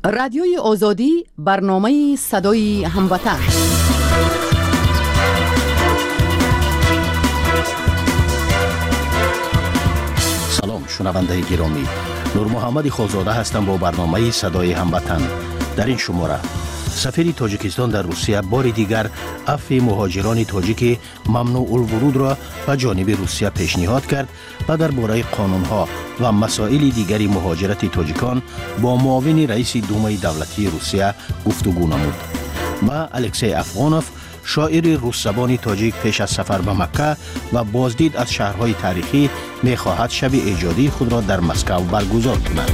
رادیوی آزادی برنامه صدای هموطن. سلام شنونده گرامی، نور محمد خالزاده هستم با برنامه صدای هموطن. در این شماره سفیر تاجیکستان در روسیه بار دیگر عفو مهاجران تاجیک ممنوع الورود را به جانب روسیه پیشنهاد کرد و درباره قانونها و مسائل دیگری مهاجرت تاجیکان با معاون رئیس دومای دولتی روسیه گفتگو نمود. با الکسی افغانوف، شاعر روس زبان تاجیک، پیش از سفر به مکه و بازدید از شهرهای تاریخی می‌خواهد شب ایجادی خود را در مسکو برگزار کند.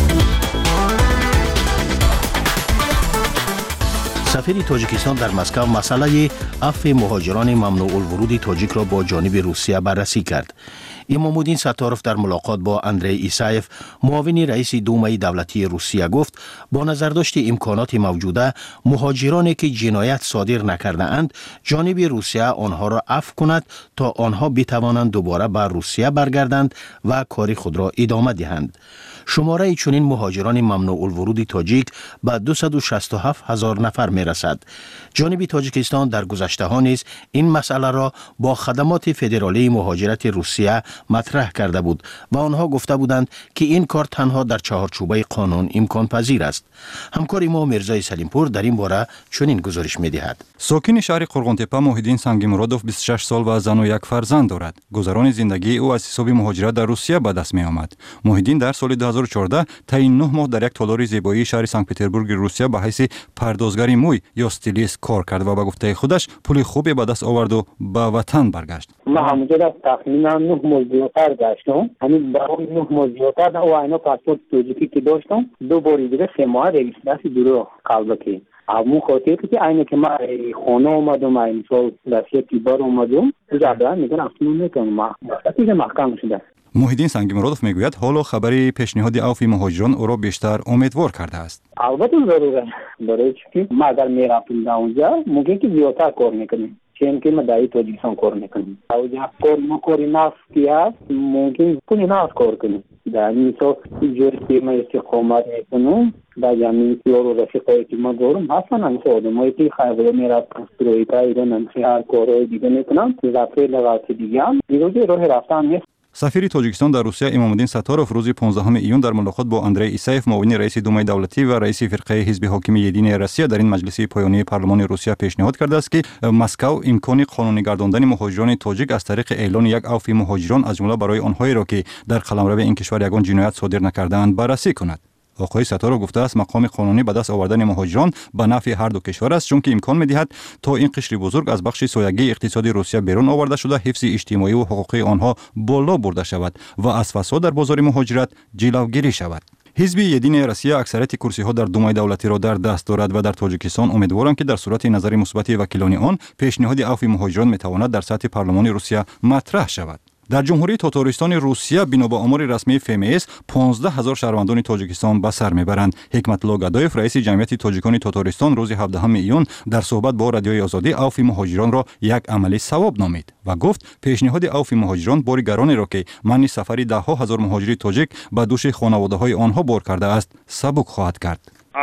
سفیر تاجیکستان در مسکو مسئله عفو مهاجران ممنوع الورود تاجیک را با جانب روسیه بررسی کرد. امامالدین ستاروف در ملاقات با اندری ایسایف، معاون رئیس دومای دولتی روسیه، گفت با نظرداشت امکانات موجوده مهاجرانی که جنایت صادر نکرده اند جانب روسیه آنها را عفو کند تا آنها بتوانند دوباره به روسیه برگردند و کار خود را ادامه دهند. شماره چنین مهاجران ممنوع الورود تاجیک به 267,000 نفر می رسد. جانب تاجیکستان در گذشته ها نیز این مسئله را با خدمات فدرالی مهاجرت روسیه مطرح کرده بود و آنها گفته بودند که این کار تنها در چهارچوبه قانون امکان پذیر است. همکار ما مرزای سلیمپور در این باره چنین گزارش می دهد. ساکن شهر قرغنتپه موحدین سنگیمرادوف 26 سال و زن و یک فرزند دارد. گذران زندگی او از حساب مهاجرت در روسیه به دست می آمد. موحدین در سال 2014 تا 9 ماه در یک تالار زیبایی شهر سنت پترزبورگ روسیه به حیث پردازگر موی یا استیلیست کار کرد و به گفته خودش پول خوبی به دست آورد و به وطن برگشت. ما همونجا در تقریبا 9 ماه زیادتر گشتم. همین برای 9 ماه زیادتر و اینا پاسپورت تاجیکی که داشتم 2 بار دیگه 3 ماه رجیستراسی درو قبل که همون خاطر که اینه که ما خونه اومدم این سال در تیبار اومدم جدا میگن اصلا نمیتونم ما دیگه محکم شده. موحدین سنگیمرادوف میگوید حالا خبری پیشنهاد عفو مهاجران او را بیشتر امیدوار کرده است. البته ضروره برای چی ما اگر میرفتیم اونجا ممکن که زیادتر کار میکنیم چون که ما در تاجیکستان کار میکنیم اونجا کار ناس کیا ممکن کنی ناس کار کنیم در مثال جوری که ما استقامت میکنیم در زمین رو رفیقایی که ما دارم هستن همسه آدمایی که خیلی میرفتن استرویتا ایران همسه هر کارهای دیگه میکنم رفته لغاتی دیگه هم دیگه راه رفتن نیست. سفیر تاجیکستان در روسیه امامالدین ستاروف روز 15 ایون در ملاقات با اندری ایسایف، معاون رئیس دومای دولتی و رئیس فرقه حزب حاکم یدین روسیه در این مجلس پایانی پارلمان روسیه پیشنهاد کرده است که مسکو امکان قانونی گرداندن مهاجران تاجیک از طریق اعلان یک عفو مهاجران از جمله برای آنهایی را که در قلمرو این کشور یگان جنایت صادر نکرده‌اند بررسی کند. آقای ستاروف گفته است مقام قانونی به دست آوردن مهاجران به نفع هر دو کشور است چون که امکان می‌دهد تا این قشر بزرگ از بخش سایگی اقتصادی روسیه بیرون آورده شده حفظ اجتماعی و حقوقی آنها بالا برده شود و از فساد در بازار مهاجرت جلوگیری شود. حزب یدین روسیه اکثریت کرسی‌ها در دومای دولتی را در دست دارد و در تاجیکستان امیدوارند که در صورت نظر مثبت وکیلان آن پیشنهاد عفو مهاجران میتواند در سطح پارلمان روسیه مطرح شود. در جمهوری تاتارستان روسیه بنا به آمار رسمی فمس 15,000 شهروندان تاجیکستان به سر میبرند. حکمت الله گدایف رئیس جمعیت تاجیکان تاتارستان روز 17 ایون در صحبت با رادیوی آزادی عفو مهاجران را یک عملی ثواب نامید و گفت پیشنهاد عفو مهاجران بار گرانی را که معنی سفر ده‌ها هزار مهاجر تاجیک به دوش خانواده‌های آنها بار کرده است سبک خواهد کرد.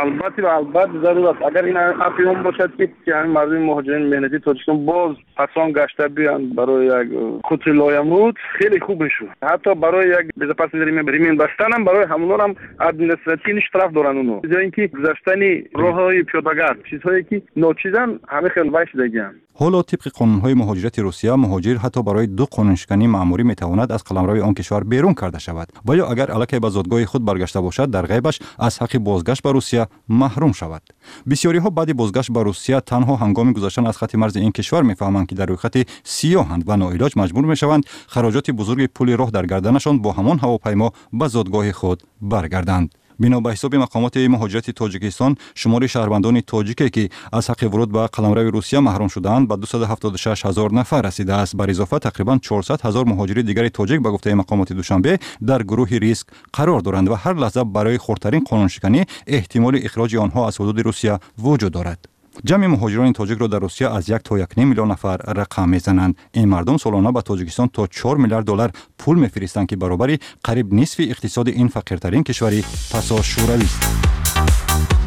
البته ضرور است اگر این عفو باشد که مردم مهاجرین مهنتی تاجیکستان باز پسان گشته بیان برای یک خطر لایمود خیلی خوب میشه. حتی برای یک بزپاس ریمین بستن هم برای همونا هم ادمنستراتیو طرف دارن اونو جای اینکه گذشتنی راههای پیاده‌گرد چیزهایی که ناچیزن همه خیلی وای شدگیان. حالا طبق قانون‌های مهاجرت روسیه مهاجر حتی برای 2 قانونشکنی مأموری میتواند از قلمرو آن کشور بیرون کرده شود و یا اگر الکی به زادگاه خود برگشته باشد در غیبش از حق بازگشت به روسیه محروم شود. بسیاری ها بعد بازگشت به روسیه تنها هنگام گذشتن از خط مرز این کشور میفهمند که در روی خط سیاهند و ناعلاج مجبور میشوند خراجات بزرگ پول راه در گردنشان با همان هواپیما به زادگاه خود برگردند. بنا به حساب مقامات مهاجرت تاجیکستان شمار شهروندان تاجیکی که از حق ورود به قلمرو روسیه محروم شدند به 276,000 نفر رسیده است. بر اضافه تقریبا 400,000 مهاجر دیگر تاجیک به گفته مقامات دوشنبه در گروه ریسک قرار دارند و هر لحظه برای خردترین قانونشکنی احتمال اخراج آنها از حدود روسیه وجود دارد. جمع مهاجران تاجیک را در روسیه از 1 تا 1.5 میلیون نفر رقم میزنند. این مردم سالانه به تاجیکستان تا 4 میلیارد دلار پول میفرستند که برابر قریب نصف اقتصاد این فقیرترین کشوری پسا شوروی است.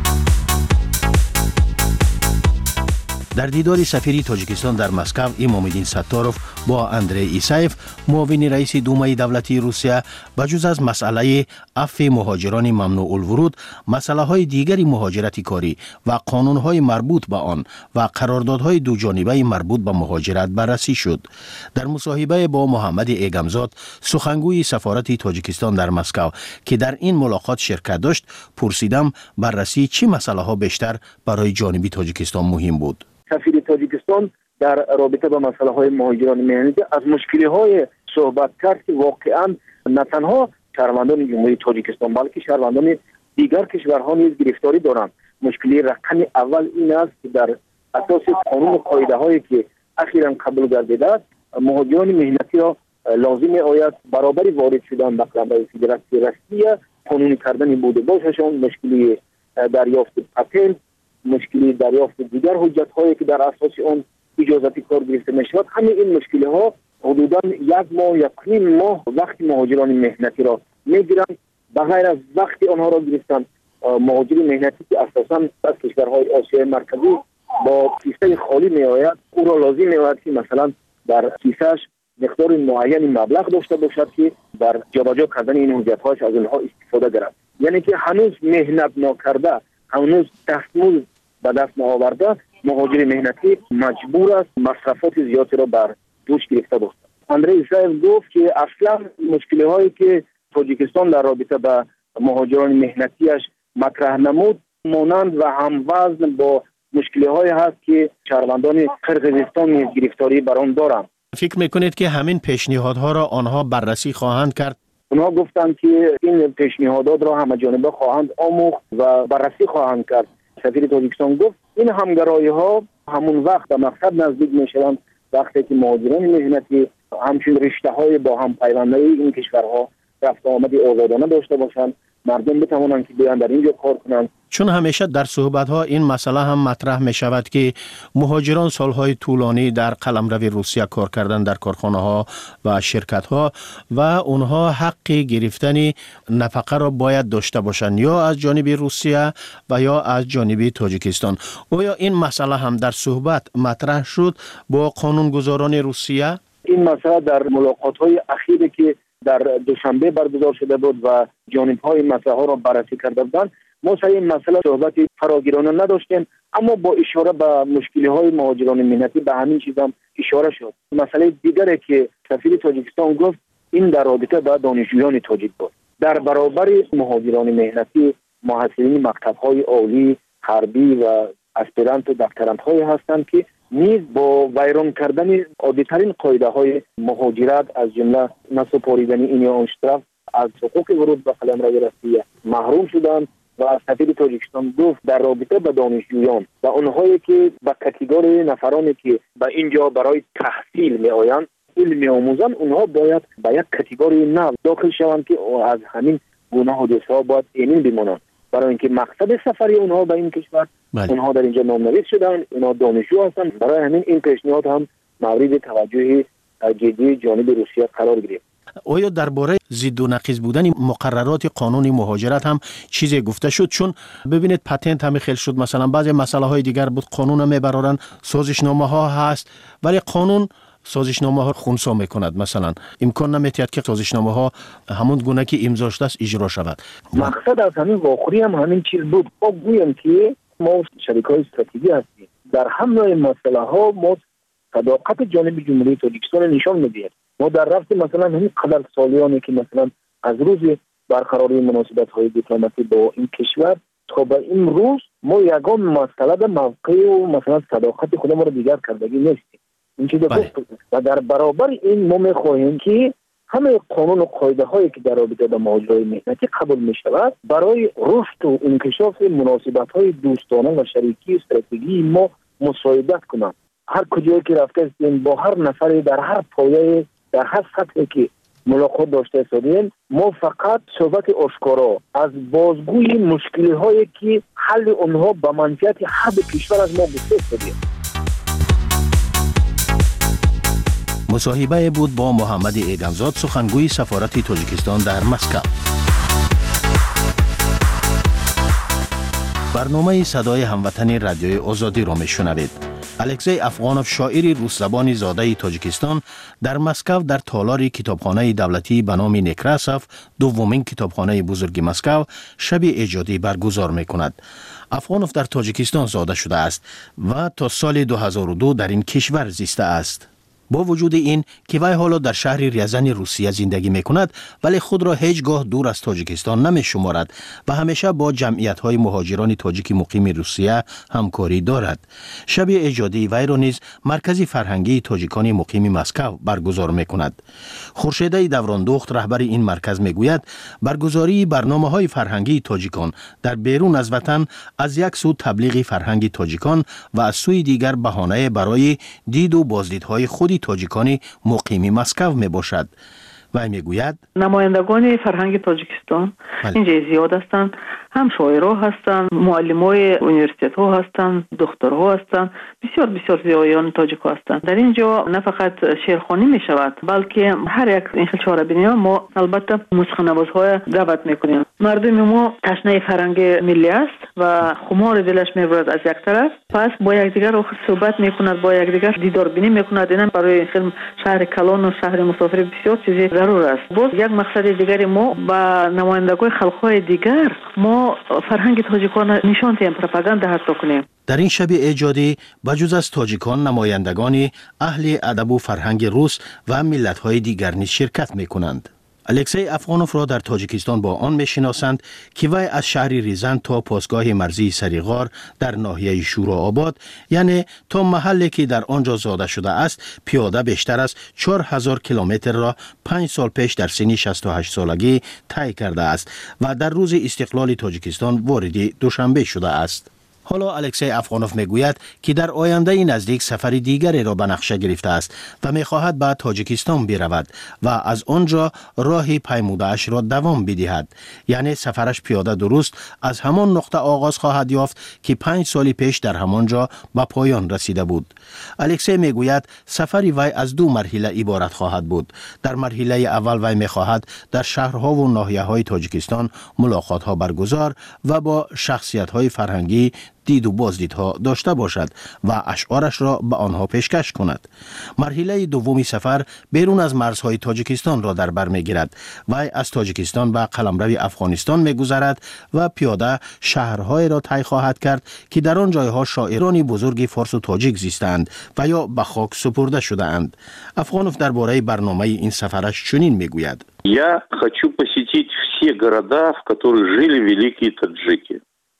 در دیدار سفیر تاجیکستان در مسکو امام‌الدین ستاروف با اندری ایسایف معاون رئیس دومای دولتی روسیه بجز از مسئله عفو مهاجران ممنوع الورود، مسائل دیگری مهاجرت کاری و قانون‌های مربوط به آن و قراردادهای دو جانبه مربوط به مهاجرت بررسی شد. در مصاحبه با محمد ایگمزاد سخنگوی سفارت تاجیکستان در مسکو که در این ملاقات شرکت داشت، پرسیدم بررسی چه مسائل‌ها بیشتر برای جانب تاجیکستان مهم بود. سفیر تاجیکستان در رابطه با مسائل مهاجران مهنتی از مشکل‌های صحبت کرد که واقعاً نه تنها شهروندان جمهوری تاجیکستان بلکه شهروندان دیگر کشورها نیز گرفتاری دارند. مشکلی رقم اول این است که در اساس قانون و قاعده‌هایی که اخیراً قبول گردیده است، مهاجران مهنتی را لازم آید برابری وارد شدن به قلمرو فدراسیون روسیه قانونی کردن بوده باششان، مشکلی دریافت پتنت، مشکلی دریافت دیگر حجت‌هایی که در اساس آن اجازه کار گرفته می‌شود، همه این مشکل‌ها حدوداً 1 ماه یا نیم ماه وقت مهاجران مهنتی را می‌گیرند. بغیر از وقتی آنها را گرفتن، مهاجر مهنتی که اساساً از کشورهای آسیای مرکزی با کیسه خالی می‌آید، او را لازم می‌آید که مثلا در کیسه‌اش مقدار معین مبلغ داشته باشد که در جابجا کردن این حجت‌هاش از آنها استفاده گیرد. یعنی که هنوز مهنت نکرده، هنوز دستمزد به دست نآورده، مهاجر مهنتی مجبور است مصرفات زیادی را بر دوش گرفته باشد. اندری ایسایف گفت که اصلا مشکل‌هایی که تاجیکستان در رابطه با مهاجران مهنتیش مطرح نمود مانند و هموزن با مشکل‌هایی هست که شهروندان قرقیزستان نیز گرفتاری بر آن دارند. فکر میکنید که همین پیشنهادها را آنها بررسی خواهند کرد؟ اونها گفتند که این پیشنهادات را همه جانبه خواهند آموخت و بررسی خواهند کرد. سفیر تاجیکستان گفت این همگرایی‌ها همون وقت به مقصد نزدیک میشوند وقتی که مهاجران مهنتی همچون رشته‌های با هم پیوندی این کشورها رفت آمد آزادانه داشته باشند، مردم بتوانند که بیان در اینجا کار کنند. چون همیشه در صحبت‌ها این مسئله هم مطرح می شود که مهاجران سالهای طولانی در قلمرو روسیه کار کردن در کارخانه‌ها و شرکت‌ها و اونها حق گرفتن نفقه را باید داشته باشند یا از جانب روسیه و یا از جانب تاجیکستان. آیا این مسئله هم در صحبت مطرح شد با قانونگذاران روسیه؟ این مسئله در ملاقات‌های اخیری که در دوشنبه برگزار شده بود و جانب‌های مسئله ها را بررسی کرده بودند، ما سر این مسئله صحبت فراگیرانه نداشتیم، اما با اشاره به مشکل‌های مهاجران مهنتی به همین چیز هم اشاره شد. مسئله دیگری که سفیر تاجیکستان گفت این در رابطه با دانشجویان تاجیک بود. در برابر مهاجران مهنتی محصلین مکتب‌های عالی، حربی و اسپرانت و دکترانت‌های هستند که نیز با ویران کردن عادی‌ترین قاعده‌های مهاجرت از جمله نسپاریدن این یا آن طرف از حقوق ورود به قلمرو روسیه محروم شدند و سفیر تاجیکستان گفت در رابطه با دانشجویان و اونهایی که به کاتگوری نفرانی که به اینجا برای تحصیل میآیند علم میآموزند، اونها باید به یک کاتگوری نو داخل شوند که از همین گونه حادثه‌ها باید امین بمانند، برای اینکه مقصد سفری اونها به این کشور اونها در اینجا نامنویس شدن، اونها دانشجو هستند. برای همین این پیشنهاد هم مورد توجه جدی جانب روسیه قرار گرفت. آیا درباره ضد و نقیض بودن مقررات قانون مهاجرت هم چیزی گفته شد؟ چون ببینید پتنت هم خیلی شد، مثلا بعضی مسئله های دیگر بود، قانون هم میبرارن، سازشنامه ها هست ولی قانون سازشنامه ها خونسا میکند، مثلا امکان نمیتید که سازشنامه ها همون گونه که امضا شده است اجرا شود. مقصد از همین واخری هم همین چیز بود. ما گویم که ما شریکای استراتژی هستیم، در همه مسئله ها ما صداقت جانب جمهوری تاجیکستان نشان میدیم. ما در رفت مثلا همین قدر سالیانی که مثلا از روز برقراری مناسبت های دیپلماتی با این کشور تا به این روز ما یگان مسئله به موقع و مثلا صداقت خودمون رو دیگر کردگی نیستیم. این چیز گفت و در برابر این ما میخواهیم که همه قانون و قاعده هایی که در رابطه با مهاجران مهنتی قبول می شود برای رشد و انکشاف مناسبت های دوستانه و شریکی استراتژی ما مساعدت کنند. هر کجایی که رفته هستیم با هر نفری در هر پایه در هر سطحی که ملاقات داشته هستیم، ما فقط صحبت آشکارا از بازگوی مشکلی هایی که حل اونها به منفعت هر کشور از ما گفته هستیم. مصاحبه بود با محمد ایگمزاد، سخنگوی سفارت تاجیکستان در مسکو. برنامه صدای هموطن رادیوی آزادی را میشنوید. الکسی افغانوف شاعر روس زبان زاده تاجیکستان در مسکو در تالار کتابخانه دولتی به نام نکراسوف دومین کتابخانه بزرگ مسکو شب ایجادی برگزار می‌کند. افغانوف در تاجیکستان زاده شده است و تا سال 2002 در این کشور زیسته است. با وجود این که وی حالا در شهر ریزن روسیه زندگی می کند ولی خود را هیچگاه دور از تاجیکستان نمی شمارد و همیشه با جمعیت های مهاجران تاجیک مقیم روسیه همکاری دارد. شب ایجادی وی را نیز مرکز فرهنگی تاجیکان مقیم مسکو برگزار می کند. خورشیده دوراندخت رهبر این مرکز می گوید برگزاری برنامه های فرهنگی تاجیکان در بیرون از وطن از یک سو تبلیغ فرهنگ تاجیکان و از سوی دیگر بهانه برای دید و بازدیدهای خودی تاجیکان مقیم مسکو می باشد. و می گوید نمایندگان فرهنگ تاجیکستان اینجا زیاد هستند، هم شاعرها هستند، معلمای اونیورسیته ها هستند، دکترها هستند، بسیار زیایان تاجیک هستند. در اینجا نه فقط شعرخوانی می شود بلکه هر یک این چهاربینی ها ما البته موسیقی نوازهای دعوت میکنیم. مردم ما تشنه فرهنگ ملی است و خمار دلش میبرد از یک طرف، پس با یکدیگر صحبت میکند، با یکدیگر دیدار بینی میکند. اینا برای خیلی شهر کلان و شهر مسافر بسیار چیزی ضرور است. باز یک مقصد دیگری ما با نمایندگان خلق‌های دیگر ما فرهنگ تاجیکان نشان دهیم، پروپاگاندا حتی کنیم. در این شب ایجادی بجز از تاجیکان نمایندگان اهل ادب و فرهنگ روس و ملت‌های دیگر نیز شرکت می‌کنند. الکسی افغانوف را در تاجیکستان با آن می‌شناسند که وی از شهر ریزن تا پاسگاه مرزی سریغار در ناحیه شورآباد، یعنی تا محلی که در آنجا زاده شده است، پیاده بیشتر از 4000 کیلومتر را 5 سال پیش در سن 68 سالگی طی کرده است و در روز استقلال تاجیکستان وارد دوشنبه شده است. حالا الکسی افغانوف میگوید که در آینده نزدیک سفر دیگری را به نقشه گرفته است و میخواهد به تاجیکستان برود و از آنجا راه پیموده‌اش را دوام بدهد. یعنی سفرش پیاده درست از همان نقطه آغاز خواهد یافت که 5 سال پیش در همانجا به پایان رسیده بود. الکسی میگوید سفر وی از 2 مرحله عبارت خواهد بود. در مرحله اول وی میخواهد در شهرها و ناحیه‌های تاجیکستان ملاقات‌ها برگزار و با شخصیت‌های فرهنگی دید و بازدیدها داشته باشد و اشعارش را به آنها پیشکش کند. مرحله دومی سفر بیرون از مرزهای تاجیکستان را در بر میگیرد. وی از تاجیکستان به قلمرو افغانستان میگذرد و پیاده شهرهای را طی خواهد کرد که در آن جایها شاعران بزرگ فارس و تاجیک زیستند و یا به خاک سپرده شده اند. افغانوف درباره برنامه این سفرش چنین میگوید: Я хочу посетить все города, в которых жили великие таджики.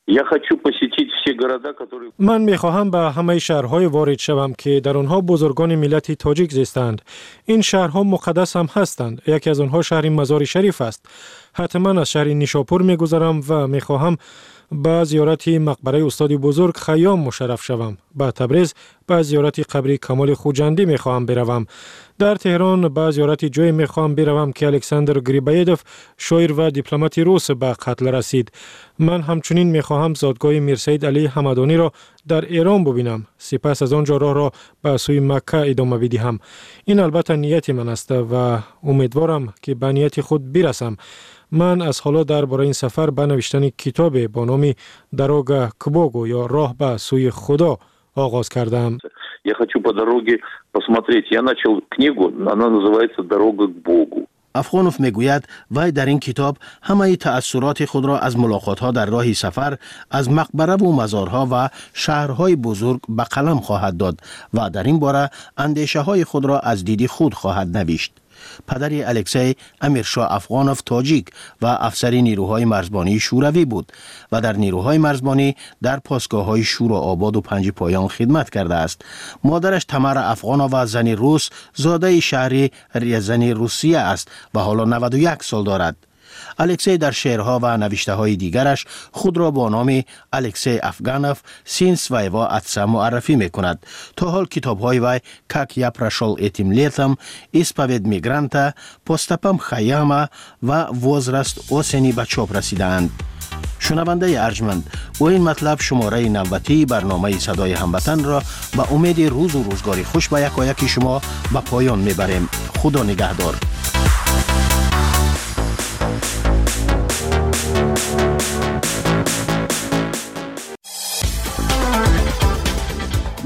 من میخواهم به همه شهرهای وارد شوم که در آنها بزرگان ملت تاجیک زیستند. این شهرها مقدس هم هستند. یکی از آنها شهر مزار شریف است. حتما از شهر نیشاپور میگذرم و میخواهم با زیارت مقبره استاد بزرگ خیام مشرف شوم. با تبریز با زیارت قبر کمال خوجندی میخواهم بروم. در تهران با زیارت جای میخواهم بروم که الکساندر گریبایدوف شاعر و دیپلمات روس به قتل رسید. من همچنین میخواهم زادگاه میرسید علی حمدانی را در ایران ببینم. سپس از آنجا راه را به سوی مکه ادامه بدهم. این البته نیت من است و امیدوارم که به نیت خود برسم. من از حالا درباره این سفر به نوشتن کتاب با نام دروگا к Богу یا راه به سوی خدا آغاز کردم. Я хочу по дороге посмотреть. Я начал книгу, она называется «Дорога к Богу». افغانوف میگوید وی در این کتاب همه تأثیرات خود را از ملاقات‌ها در راه سفر از مقبره و مزارها و شهرهای بزرگ به قلم خواهد داد و در این باره اندیشه‌های خود را از دید خود خواهد نوشت. پدر الکسی امیرشاه افغانوف تاجیک و افسر نیروهای مرزبانی شوروی بود و در نیروهای مرزبانی در پاسگاه‌های شورآباد و پنج پایان خدمت کرده است. مادرش تمر افغانوف و زن روس زاده شهر ریزن روسیه است و حالا 91 سال دارد. الکسی در شعرها و نوشته‌های دیگرش خود را با نام الکسی افغانوف سین سوایوا اتسا معرفی می‌کند. تا حال کتاب‌های وی «Как я прошел этим летом», «Исповедь мигранта», «Поступом Хаяма» و «Возраст осени» به چاپ رسیدند. شنونده ارجمند، با این مطلب شماره 90 برنامه صدای هموطن را به امید روز و روزگاری خوش به یکایک شما به پایان میبریم. خدا نگهدار.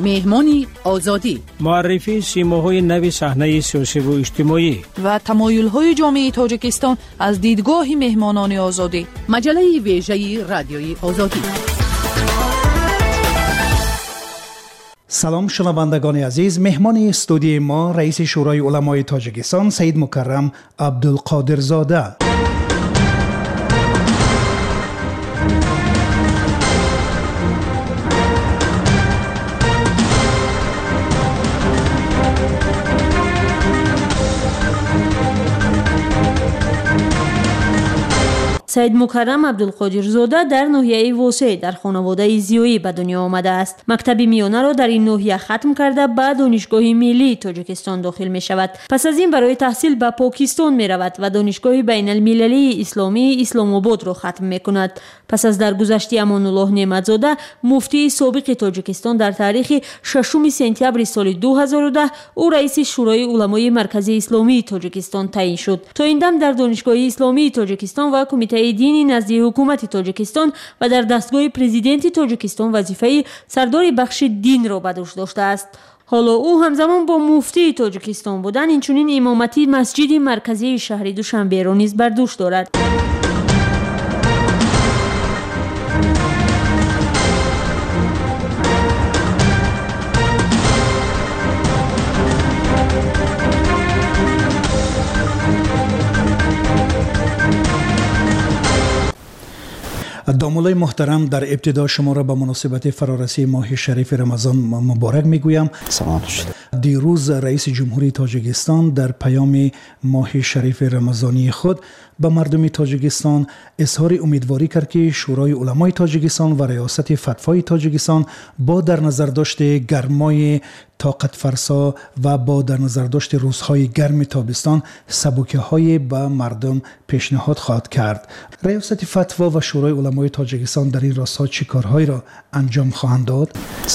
مهمان آزادی، معرفی سیماهای نو صحنه سیاسی و اجتماعی و تمایل‌های جامعه تاجیکستان از دیدگاه مهمانان آزادی. مجله ویژه رادیوی آزادی. سلام شنوندگان عزیز، مهمان استودیوی ما رئیس شورای علمای تاجیکستان سید مکرم عبدالقادر زاده. سید مکرم عبدالقادر زاده در ناحیه واسع در خانواده زیایی به دنیا آمده است. مکتب میانه را در این ناحیه ختم کرده به دانشگاه ملی تاجیکستان داخل می شود. پس از این برای تحصیل به پاکستان می رود و دانشگاه بین المللی اسلامی اسلام آباد را ختم می کند. پس از درگذشت امان الله نعمت زاده مفتی سابق تاجیکستان در تاریخ 6 سپتامبر سال 2010 او رئیس شورای علمای مرکزی اسلامی تاجیکستان تعیین شد. تا این دم در دانشگاه اسلامی تاجیکستان و کمیته دینی نزد حکومت تاجیکستان و در دستگاه پرزیدنت تاجیکستان وظیفه سردار بخش دین را به دوش داشته است. حالا او همزمان با مفتی تاجیکستان بودن اینچنین امامتی مسجد مرکزی شهر دوشنبه را نیز بر دوش دارد. دامولای محترم، در ابتدا شما را به مناسبت فرارسی ماه شریف رمضان مبارک میگویم. دیروز رئیس جمهوری تاجیکستان در پیام ماه شریف رمضانی خود به مردم تاجیکستان اظهار امیدواری کرد که شورای علمای تاجیکستان و ریاست فتوای تاجیکستان با در نظر داشت گرمای طاقت فرسا و با در نظر داشت روزهای گرم تابستان سبوکه های به مردم پیشنهاد خواهد کرد. ریاست فتوا و شورای علمای تاجیکستان در این راستا چه کارهایی را انجام خواهند داد؟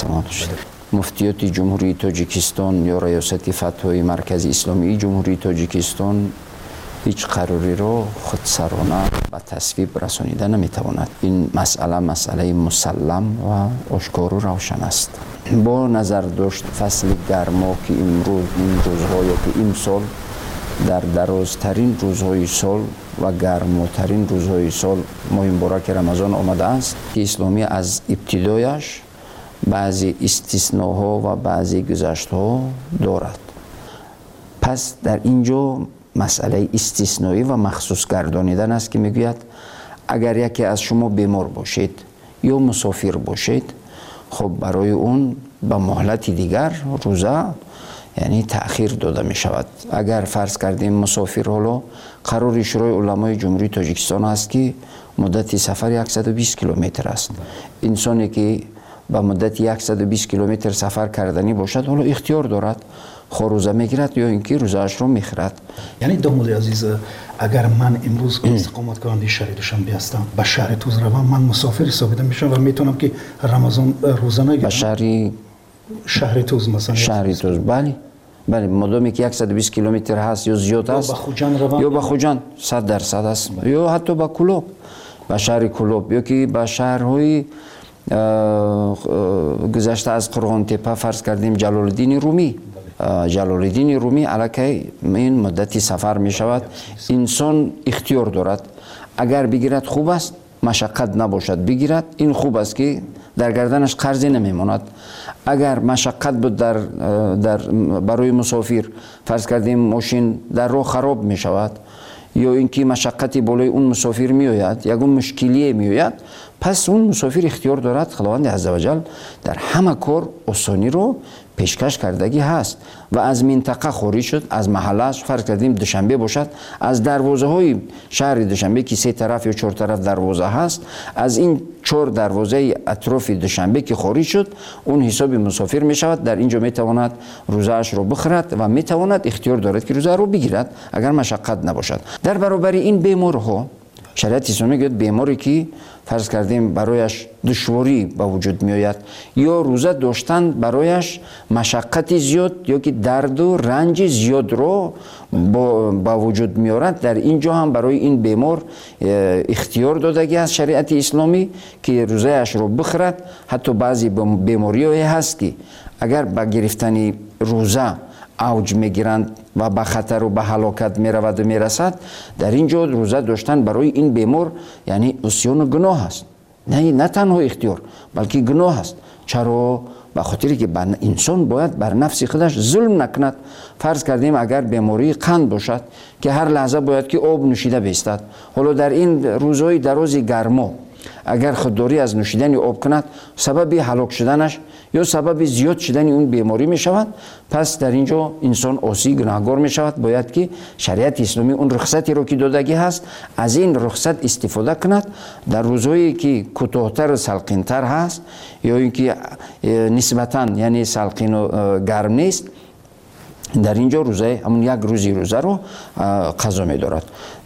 مفتیات جمهوری تاجیکستان یا ریاست فتوای مرکزی اسلامی جمهوری تاجیکستان هیچ قراری را خودسرانه به تصویب رسانیده نمیتواند. این مسئله مسلم و آشکار و روشن است. با نظر داشت فصل گرما که امروز این روزها یا که این سال در درازترین روزهای سال و گرماترین روزهای سال ماه مبارک رمضان آمده است که اسلامی از ابتدایش بعضی استثناها و بعضی گذشتها دارد. پس در اینجا مسئله استثنایی و مخصوص گردانیدن است که میگوید اگر یکی از شما بیمار باشید یا مسافر باشید، خب برای اون به مهلت دیگر روزه یعنی تأخیر داده می شود. اگر فرض کردیم مسافر حالا قرار شورای علمای جمهوری تاجیکستان است که مدت سفر 120 کیلومتر است. انسانی که به مدت 120 کیلومتر سفر کردنی باشد حالا اختیار دارد روزه میگیرد یا اینکه روزه‌اش رو میخورد. یعنی دامولی عزیز، اگر من امروز استقامت کننده شهر دوشنبه هستم، به شهر توز روم، من مسافر حساب میشم و میتونم که رمضان روزه نگیرم. به شهر توز مثلا. شهر توز بله مادامی که 120 کیلومتر هست یا زیاد است یا به خوجان 100% است یا حتی به کلوب، به شهر کلوب یا که به شهرهای گذشته از قرغان تپه فرض کردیم جلال الدین رومی علاکه این مدتی سفر می شود. انسان اختیار دارد، اگر بگیرد خوب است، مشقت نباشد بگیرد، این خوب است که در گردنش قرضی نمیماند. اگر مشقت بود در برای مسافر فرض کردیم ماشین در راه خراب می شود یا اینکه مشقتی بالای اون مسافر می آید، یگون مشکلی می آید، پس اون مسافر اختیار دارد. خداوند عزوجل در همه کار آسانی رو پیشکش کردگی هست و از منطقه خارج شد، از محلش فرض کردیم دوشنبه باشد، از دروازه های شهر دوشنبه که 3 طرف یا 4 طرف دروازه هست، از این 4 دروازه اطراف دوشنبه که خارج شد اون حساب مسافر می شود. در اینجا می تواند روزه اش رو بخورد و می تواند اختیار دارد که روزه رو بگیرد اگر مشقت نباشد. در برابر این بیمارها شریعت اسلامی گفت بیماری که فرض کردیم برایش دشواری به وجود میآید یا روزه داشتن برایش مشقت زیاد یا که درد و رنج زیاد رو با وجود میارد، در اینجا هم برای این بیمار اختیار دادگی است شریعت اسلامی که روزه اش رو بخورد. حتی بعضی بیماری‌های هست که اگر با گرفتن روزه اوج میگیرند و به خطر و به هلاکت میرود و میرسد، در اینجا روزه داشتن برای این بیمار یعنی عصیان و گناه است. نه تنها اختیار بلکه گناه است. چرا؟ به خاطری که انسان باید بر نفس خودش ظلم نکند. فرض کردیم اگر بیماری قند باشد که هر لحظه باید که آب نوشیده بیستد، حالا در این روزهای دراز گرما اگر خودداری از نوشیدن آب کند سبب هلاک شدنش یا سبب زیاد شدن اون بیماری می شود، پس در اینجا انسان عاصی گناهکار می شود. باید که شریعت اسلامی اون رخصتی رو که دادگی هست از این رخصت استفاده کند. در روزهایی که کوتاه‌تر و سلقین‌تر هست یا اینکه نسبتاً یعنی سلقین و گرم نیست، در اینجا روزه همون یک روزی روزه رو قضا می دارد.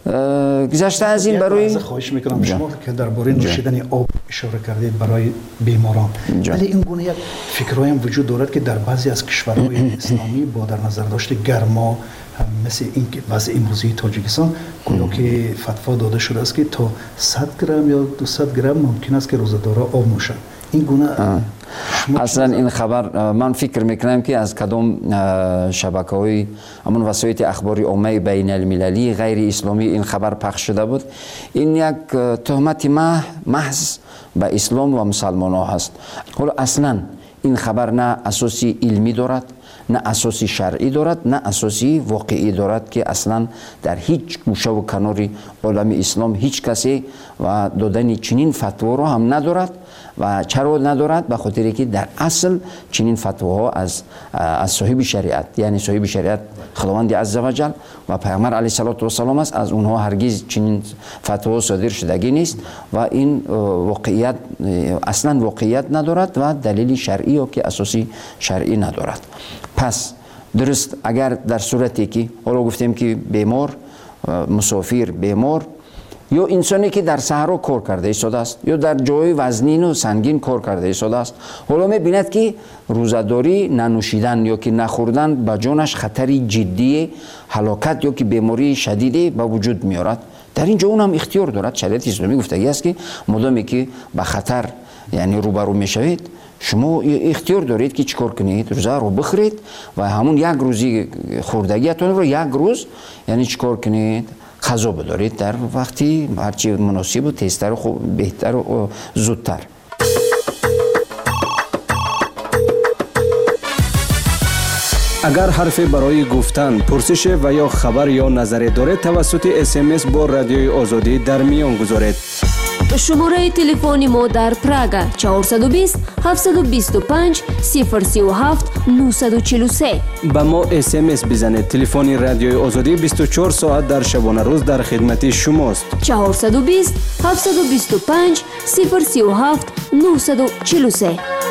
گذشته از این برای خواهش میکنم شما که درباره نوشیدن آب اشاره کردید برای بیماران، ولی این گونه یک فکرایی هم وجود دارد که در بعضی از کشورهای اسلامی با در نظر داشته گرما مثل این وضع امروزی تاجیکستان گویا که فتوا داده شده است که تا 100 گرم یا 200 گرم ممکن است که روزه‌دارا آب نوشند. این گونه اصلا این خبر من فکر میکنم که از کدام شبکه‌های همون وسایل اخباری عامه بین المللی غیر اسلامی این خبر پخش شده بود. این یک تهمت محض به اسلام و مسلمانان هست. حالا اصلا این خبر نه اساسی علمی دارد، نه اساسی شرعی دارد، نه اساسی واقعی دارد که اصلا در هیچ گوشه و کناری عالم اسلام هیچ کسی و دادن چنین فتوا رو هم ندارد. و چرا ندارد؟ به خاطری که در اصل چنین فتواها از صاحب شریعت یعنی صاحب شریعت خداوند عزوجل و پیامبر علیه السلام است. از اونها هرگز چنین فتوا صادر شدگی نیست و این واقعیت اصلا واقعیت ندارد و دلیل شرعی و که اساسی شرعی ندارد. پس درست اگر در صورتی که حالا گفتیم که بیمار، مسافر بیمار یا انسانی که در صحرا کار کرده ایستاده است یا در جای وزنین و سنگین کار کرده ایستاده است، حالا می‌بیند که روزه‌داری ننوشیدن یا که نخوردن به جانش خطری جدی هلاکت یا که بیماری شدیدی به وجود میارد، در اینجا اونم اختیار دارد. شریعت اسلامی گفتگی است که مادامی که به خطر یعنی روبرو میشوید شما اختیار دارید که چیکار کنید، روزه رو بخورید و همون یک روزی خوردگیتون رو یک روز یعنی چیکار کنید قضا بدارید در وقتی هرچی مناسب و تیزتر و بهتر و زودتر. اگر حرفی برای گفتن، پرسش و یا خبر یا نظری دارید توسط SMS با رادیوی آزادی در میان گذارید. شماره تلفنی ما در پراگ 420 725 037 943. با ما SMS بزنید. تلفن رادیوی آزادی 24 ساعت در شبانه روز در خدمت شماست. 420 725 037 943.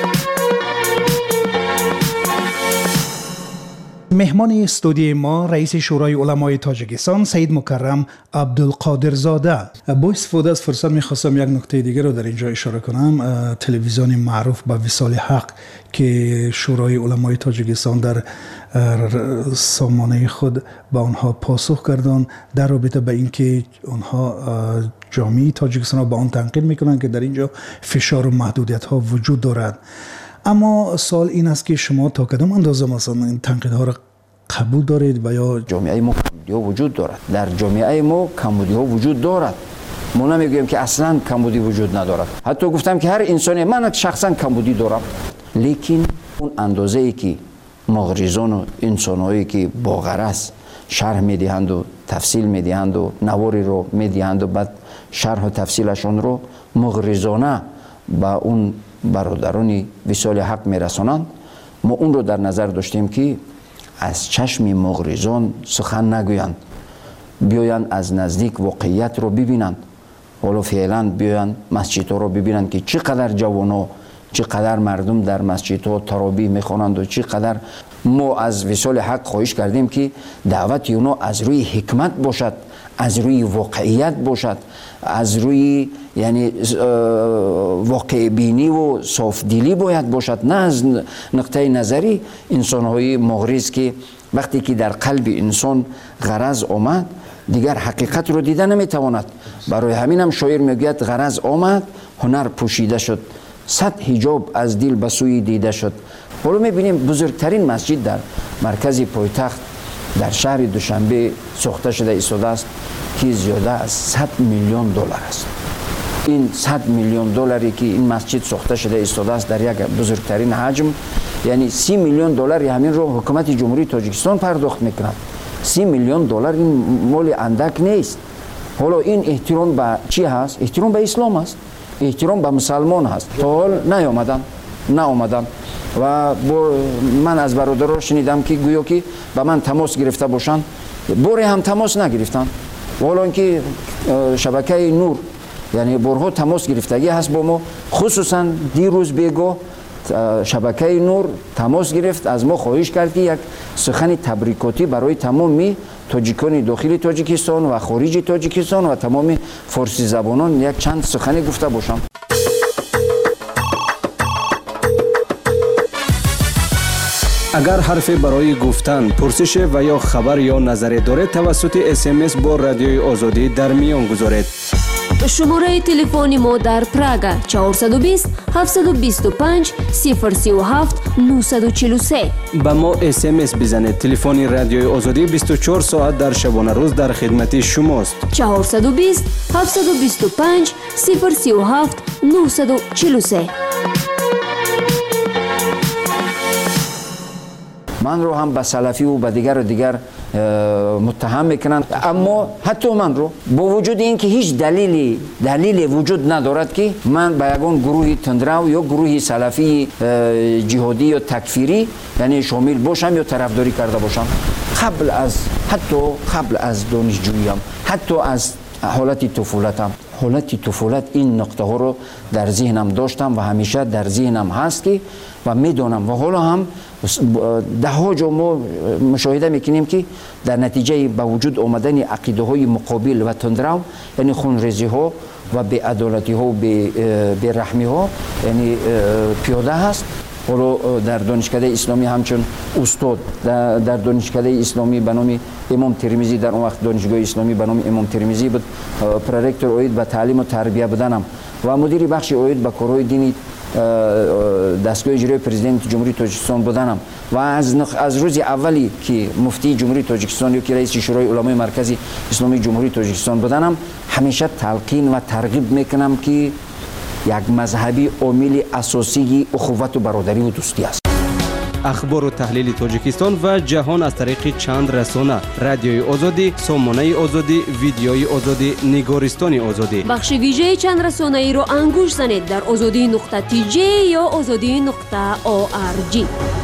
مهمان استودیوی ما رئیس شورای علمای تاجیکستان سید مکرم عبدالقادر زاده. با استفاده از فرصت میخواستم یک نکته دیگر رو در اینجا اشاره کنم. تلویزیون معروف به وصال حق که شورای علمای تاجیکستان در سامانه خود به آنها پاسخ کردند در رابطه به اینکه آنها جامعه تاجیکستان را به آن تنقید میکنند که در اینجا فشار و محدودیت ها وجود دارد. اما سوال این است که شما تا کدام اندازه مثلا این تنقیدها را قبول دارید و یا جامعه ما کمبودی ها وجود دارد؟ در جامعه ما کمبودی ها وجود دارد. ما نمیگویم که اصلا کمبودی وجود ندارد. حتی گفتم که هر انسانی، من شخصا کمبودی دارم، لیکن اون اندازه ای که مغرضان و انسانهایی که با غرض شرح میدهند و تفصیل میدهند و نواری رو میدهند و بعد شرح و تفصیلشون رو مغرضانه با اون برادران وصال حق میرسانند، ما اون رو در نظر داشتیم که از چشم مغرضان سخن نگویند، بیایند از نزدیک واقعیت رو ببینند. حالا فعلا بیایند مسجدها رو ببینند که چقدر جوانا، چقدر مردم در مسجدها تراویح میخوانند و چقدر. ما از وصال حق خواهش کردیم که دعوت اونا از روی حکمت باشد، از روی واقعیت باشد، از روی یعنی واقع بینی و صاف دلی باید باشد، نه از نقطه نظری انسان های مغرض که وقتی که در قلب انسان غرض آمد دیگر حقیقت رو دیده نمیتواند. برای همین هم شاعر میگوید غرض آمد هنر پوشیده شد، صد حجاب از دل به سوی دیده شد. حالا میبینیم بزرگترین مسجد در مرکز پایتخت در شهر دوشنبه ساخته شده ایستاده است که زیاده از 100 میلیون دلار است. این 100 میلیون دلاری که این مسجد ساخته شده ایستاده است در یک بزرگترین حجم، یعنی 30 میلیون دلار همین رو حکومت جمهوری تاجیکستان پرداخت میکند. 30 میلیون دلار این مال اندک نیست. حالا این احترام به چی هست؟ احترام به اسلام است، احترام به مسلمان هست. تا حال نیامدن و من از برادرها شنیدم که گویا که به من تماس گرفته باشند، باری هم تماس نگرفتن. حالا اینکه شبکه نور یعنی بارها تماس گرفتگی هست با ما، خصوصا دیروز بگو شبکه نور تماس گرفت از ما، خواهش کرد که یک سخن تبریکاتی برای تمامی تاجیکان داخل تاجیکستان و خارج تاجیکستان و تمام فارسی زبانان یک چند سخنی گفته باشم. اگر حرفی برای گفتن، پرسش و یا خبر یا نظری دارید توسط SMS با رادیوی آزادی در میان گذارید. شماره تلفن ما در پراگ 420 725 037 943. با ما SMS بزنید. تلفن رادیوی آزادی 24 ساعت در شبانه روز در خدمت شماست. 420 725 037 943. من رو هم به سلفی و به دیگر متهم میکنند، اما حتی من رو با وجود این که هیچ دلیلی وجود ندارد که من به یگان گروه تندرو یا گروه سلفی جهادی یا تکفیری یعنی شامل باشم یا طرفداری کرده باشم، حتی قبل از دانشجوییم، حتی از حالت طفولت این نقطه ها رو در ذهنم داشتم و همیشه در ذهنم هست که و میدونم و حالا هم ده ها جا ما مشاهده میکنیم که در نتیجه با وجود آمدن عقیده های مقابل و تندرو یعنی خونریزی ها و بی‌عدالتی ها و بی‌رحمی ها یعنی پیاده هست. حالا در دانشکده اسلامی همچون استاد در دانشکده اسلامی به نام امام ترمذی، در اون وقت دانشگاه اسلامی به نام امام ترمذی بود، پرورکتور اوید به تعلیم و تربیه بودنم و مدیر بخش اوید به کارهای دینی دستگاه اجرایی پرزیدنت جمهوری تاجیکستان بودنم و از روز اولی که مفتی جمهوری تاجیکستان یا که رئیس شورای علمای مرکزی اسلامی جمهوری تاجیکستان بودنم همیشه تلقین و ترغیب میکنم که یک مذهبی عامل اساسی اخوت و برادری و دوستی است. اخبار و تحلیل تاجیکستان و جهان از طریق چند رسانه: رادیوی آزادی، سامانه آزادی، ویدیوی آزادی، نگارستان آزادی. بخش ویژه چند رسانه ای رو انگوش زنید در azadi.tj یا azadi.org.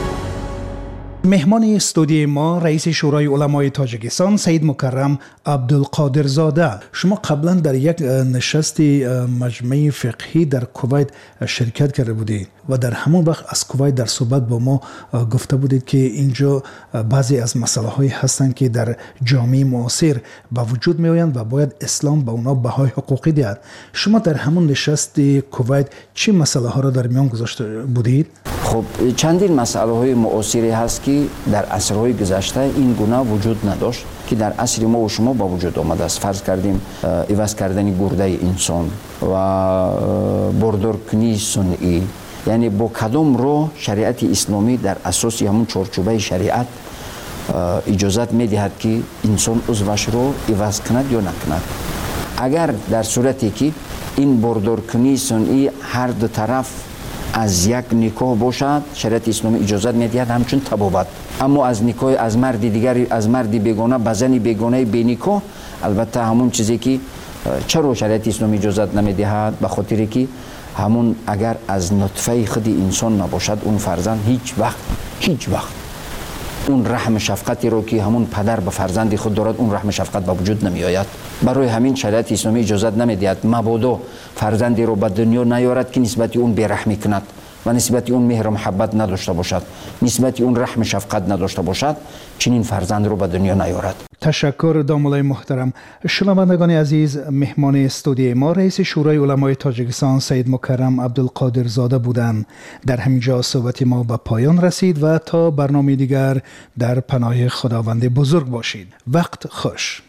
مهمان استودیوی ما رئیس شورای علمای تاجیکستان سید مکرم عبدالقادر زاده. شما قبلا در یک نشست مجمع فقهی در کویت شرکت کرده بودید و در همون وقت از کویت در صحبت با ما گفته بودید که اینجا بعضی از مسائل هایی هستند که در جامعه معاصر با وجود می آیند و باید اسلام به اونا بهای حقوقی دهد. شما در همون نشست کویت چه مسائل ها را در میان گذاشته بودید؟ خب چندین مسئله های معاصری هست که در عصرهای گذشته این گونه وجود نداشت که در عصر ما و شما با وجود آمده است. فرض کردیم عوض کردن گرده انسان و باردارکنی صنعی، یعنی با کدام رو شریعت اسلامی در اساس همون چارچوبه شریعت اجازت میدهد که انسان عضوش رو عوض کند یا نکند. اگر در صورتی که این باردارکنی صنعی هر دو طرف از یک نکاح باشد شریعت اسلامی اجازت میدهد همچون طبابت، اما از نکاح از مرد دیگری از مرد بیگانه به زن بیگانه بی نکاح البته همون چیزی که چرا شریعت اسلامی اجازت نمیدهد به خاطری که همون اگر از نطفه خود انسان نباشد اون فرزند هیچ وقت اون رحم شفقتی رو که همون پدر به فرزند خود دارد اون رحم شفقت به وجود نمی آید. برای همین شریعت اسلامی اجازت نمی دهد مبادا فرزندی رو به دنیا نیارد که نسبت اون بیرحمی کند و نسبت اون مهر و محبت نداشته باشد، نسبت اون رحم شفقت نداشته باشد، چنین فرزند رو به دنیا نیارد. تشکر دامولای محترم. شنوندگان عزیز، مهمان استودیوی ما رئیس شورای علمای تاجیکستان سید مکرم عبدالقادر زاده بودند. در همینجا صحبت ما به پایان رسید و تا برنامه دیگر در پناه خداوند بزرگ باشید. وقت خوش.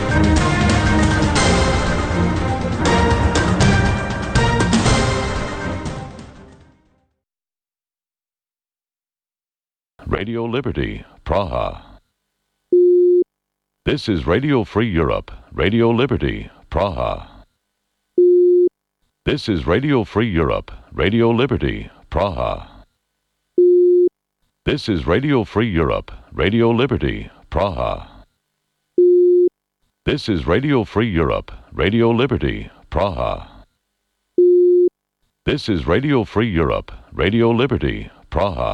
Radio Liberty, Praha. This is Radio Free Europe, Radio Liberty, Praha. This is Radio Free Europe, Radio Liberty, Praha. This is Radio Free Europe, Radio Liberty, Praha. This is Radio Free Europe, Radio Liberty, Praha. This is Radio Free Europe, Radio Liberty, Praha.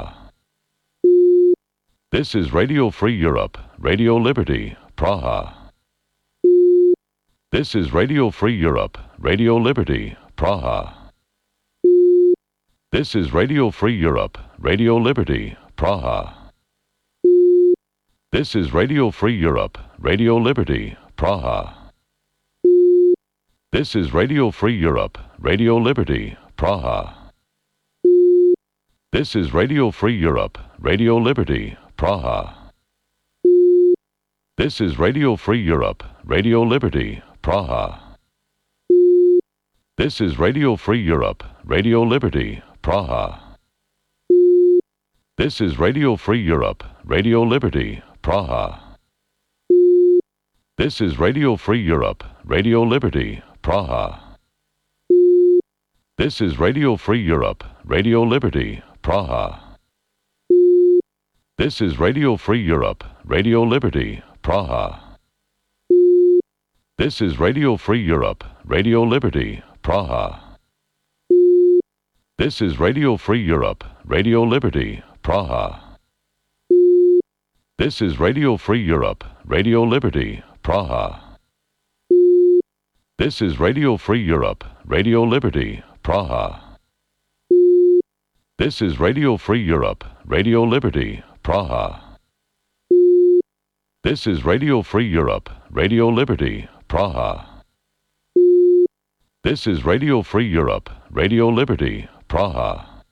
This is Radio Free Europe, Radio Liberty, Praha. This is Radio Free Europe, Radio Liberty, Praha. This is Radio Free Europe, Radio Liberty, Praha. This is Radio Free Europe, Radio Liberty, Praha. This is Radio Free Europe, Radio Liberty, Praha. This is Radio Free Europe, Radio Liberty, Praha. This is Radio Free Europe, Radio Liberty, Praha. This is Radio Free Europe, Radio Liberty, Praha. This is Radio Free Europe, Radio Liberty, Praha. This is Radio Free Europe, Radio Liberty, Praha. This is Radio Free Europe, Radio Liberty, Praha. This is Radio Free Europe, Radio Liberty, Praha. This is Radio Free Europe, Radio Liberty, Praha. This is Radio Free Europe, Radio Liberty, Praha. This is Radio Free Europe, Radio Liberty, Praha. This is Radio Free Europe, Radio Liberty, Praha. This is Radio Free Europe, Radio Liberty, Praha. This is Radio Free Europe, Radio Liberty, Praha. This is Radio Free Europe, Radio Liberty, Praha.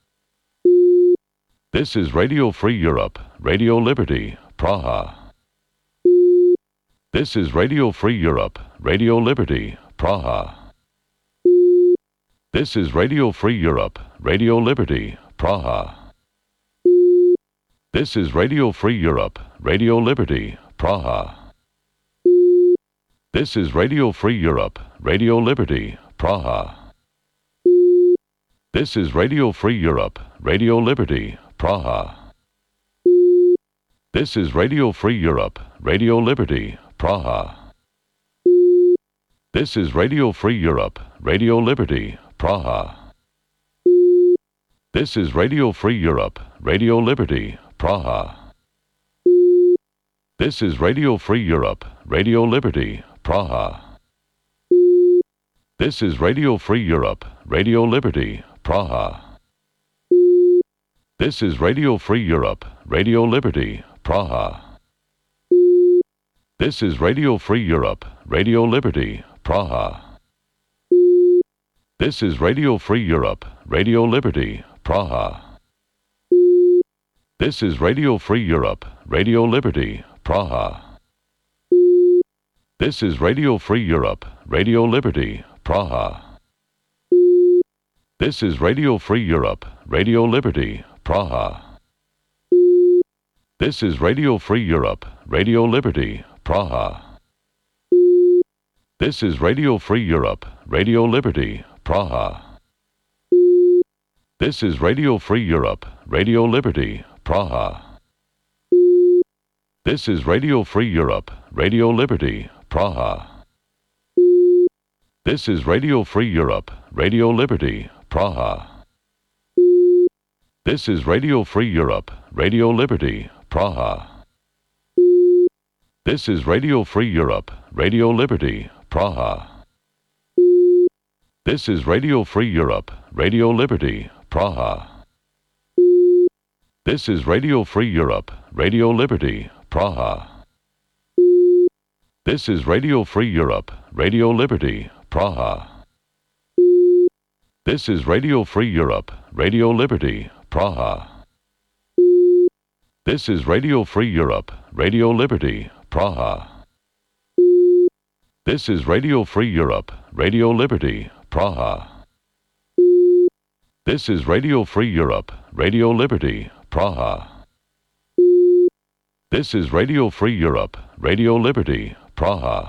This is Radio Free Europe, Radio Liberty, Praha. This is Radio Free Europe, Radio Liberty, Praha. This is Radio Free Europe, Radio Liberty, Praha. This is Radio Free Europe, Radio Liberty, Praha. This is Radio Free Europe, Radio Liberty, Praha. This is Radio Free Europe, Radio Liberty, Praha. This is Radio Free Europe, Radio Liberty, Praha. This is Radio Free Europe, Radio Liberty, Praha. This is Radio Free Europe, Radio Liberty, Praha. This is Radio Free Europe, Radio Liberty, Praha. This is Radio Free Europe, Radio Liberty, Praha. This is Radio Free Europe, Radio Liberty, Praha. This is Radio Free Europe, Radio Liberty, Praha. This is Radio Free Europe, Radio Liberty, Praha. This is Radio Free Europe, Radio Liberty, Praha. This is Radio Free Europe, Radio Liberty, Praha. This is Radio Free Europe, Radio Liberty, Praha. This is Radio Free Europe, Radio Liberty, Praha. This is Radio Free Europe, Radio Liberty, Praha. This is Radio Free Europe, Radio Liberty, Praha. This is Radio Free Europe, Radio Liberty, Praha. This is Radio Free Europe, Radio Liberty, Praha. This is Radio Free Europe, Radio Liberty, Praha. This is Radio Free Europe, Radio Liberty, Praha. This is Radio Free Europe, Radio Liberty, Praha. This is Radio Free Europe, Radio Liberty, Praha. This is Radio Free Europe, Radio Liberty, Praha. This is Radio Free Europe, Radio Liberty, Praha. This is Radio Free Europe, Radio Liberty, Praha. This is Radio Free Europe, Radio Liberty, Praha. This is Radio Free Europe, Radio Liberty, Praha. This is Radio Free Europe, Radio Liberty, Praha.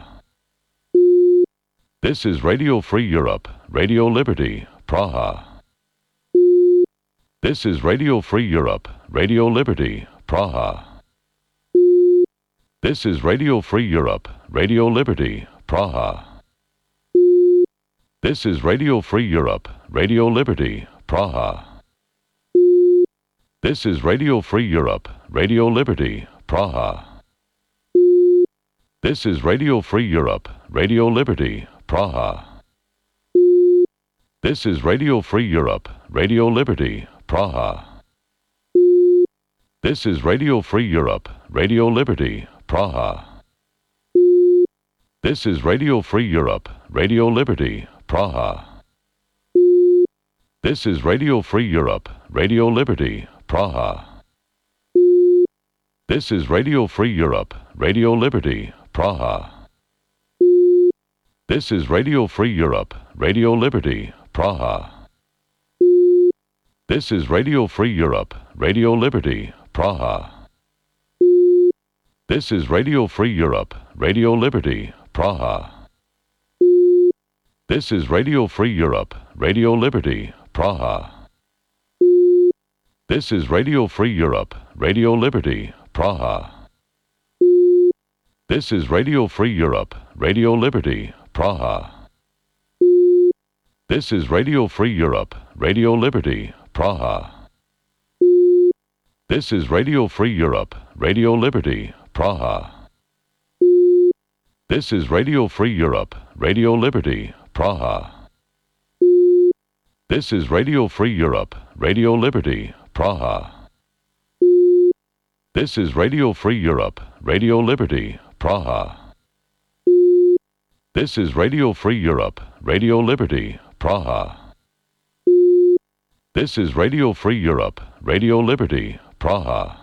This is Radio Free Europe, Radio Liberty, Praha. This is Radio Free Europe, Radio Liberty, Praha. This is Radio Free Europe, Radio Liberty, Praha. This is Radio Free Europe, Radio Liberty, Praha. This is Radio Free Europe, Radio Liberty, Praha. This is Radio Free Europe, Radio Liberty, Praha. This is Radio Free Europe, Radio Liberty, Praha. This is Radio Free Europe, Radio Liberty, Praha. This is Radio Free Europe, Radio Liberty, Praha. This is Radio Free Europe, Radio Liberty, Praha. This is Radio Free Europe, Radio Liberty, Praha. This is Radio Free Europe, Radio Liberty, Praha. This is Radio Free Europe, Radio Liberty, Praha. This is Radio Free Europe, Radio Liberty, Praha. This is Radio Free Europe, Radio Liberty, Praha. This is Radio Free Europe, Radio Liberty, Praha. This is Radio Free Europe, Radio Liberty, Praha. This is Radio Free Europe, Radio Liberty, Praha. This is Radio Free Europe, Radio Liberty, Praha. This is Radio Free Europe, Radio Liberty, Praha. This is Radio Free Europe, Radio Liberty, Praha. This is Radio Free Europe, Radio Liberty, Praha. This is Radio Free Europe, Radio Liberty, Praha. This is Radio Free Europe, Radio Liberty, Praha.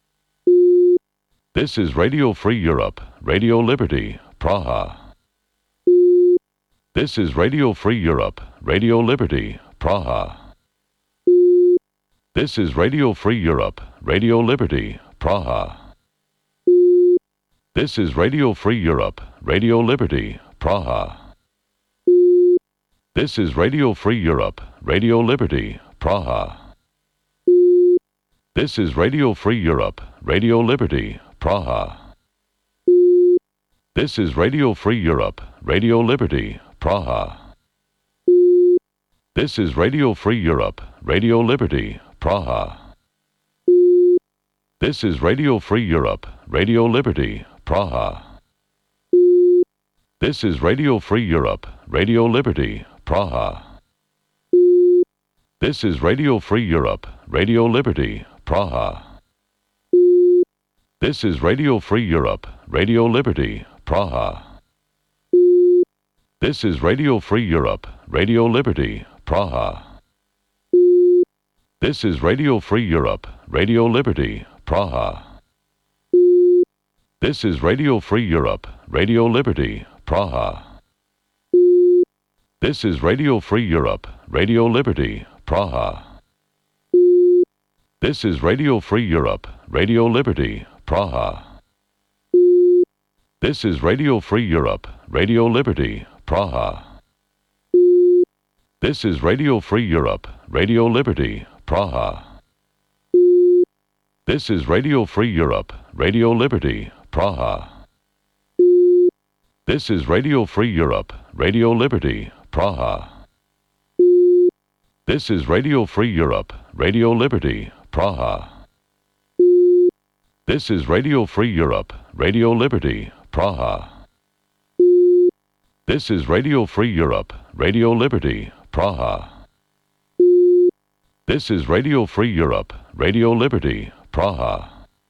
This is Radio Free Europe, Radio Liberty, Praha. This is Radio Free Europe, Radio Liberty, Praha. This is Radio Free Europe, Radio Liberty, Praha. This is Radio Free Europe, Radio Liberty, Praha. This is Radio Free Europe, Radio Liberty, Praha. This is Radio Free Europe, Radio Liberty, Praha. This is Radio Free Europe, Radio Liberty, Praha. This is Radio Free Europe, Radio Liberty, Praha. This is Radio Free Europe, Radio Liberty, Praha. This is Radio Free Europe, Radio Liberty, Praha. This is Radio Free Europe, Radio Liberty, Praha. This is Radio Free Europe, Radio Liberty, Praha. This is Radio Free Europe, Radio Liberty, Praha. This is Radio Free Europe, Radio Liberty, Praha. This is Radio Free Europe, Radio Liberty, Praha. This is Radio Free Europe, Radio Liberty, Praha. This is Radio Free Europe, Radio Liberty, Praha. This is Radio Free Europe, Radio Liberty, Praha. This is Radio Free Europe, Radio Liberty, Praha. This is Radio Free Europe, Radio Liberty, Praha. This is Radio Free Europe, Radio Liberty, Praha. This is Radio Free Europe, Radio Liberty, Praha. This is Radio Free Europe, Radio Liberty, Praha. This is Radio Free Europe, Radio Liberty, Praha. This is Radio Free Europe, Radio Liberty, Praha.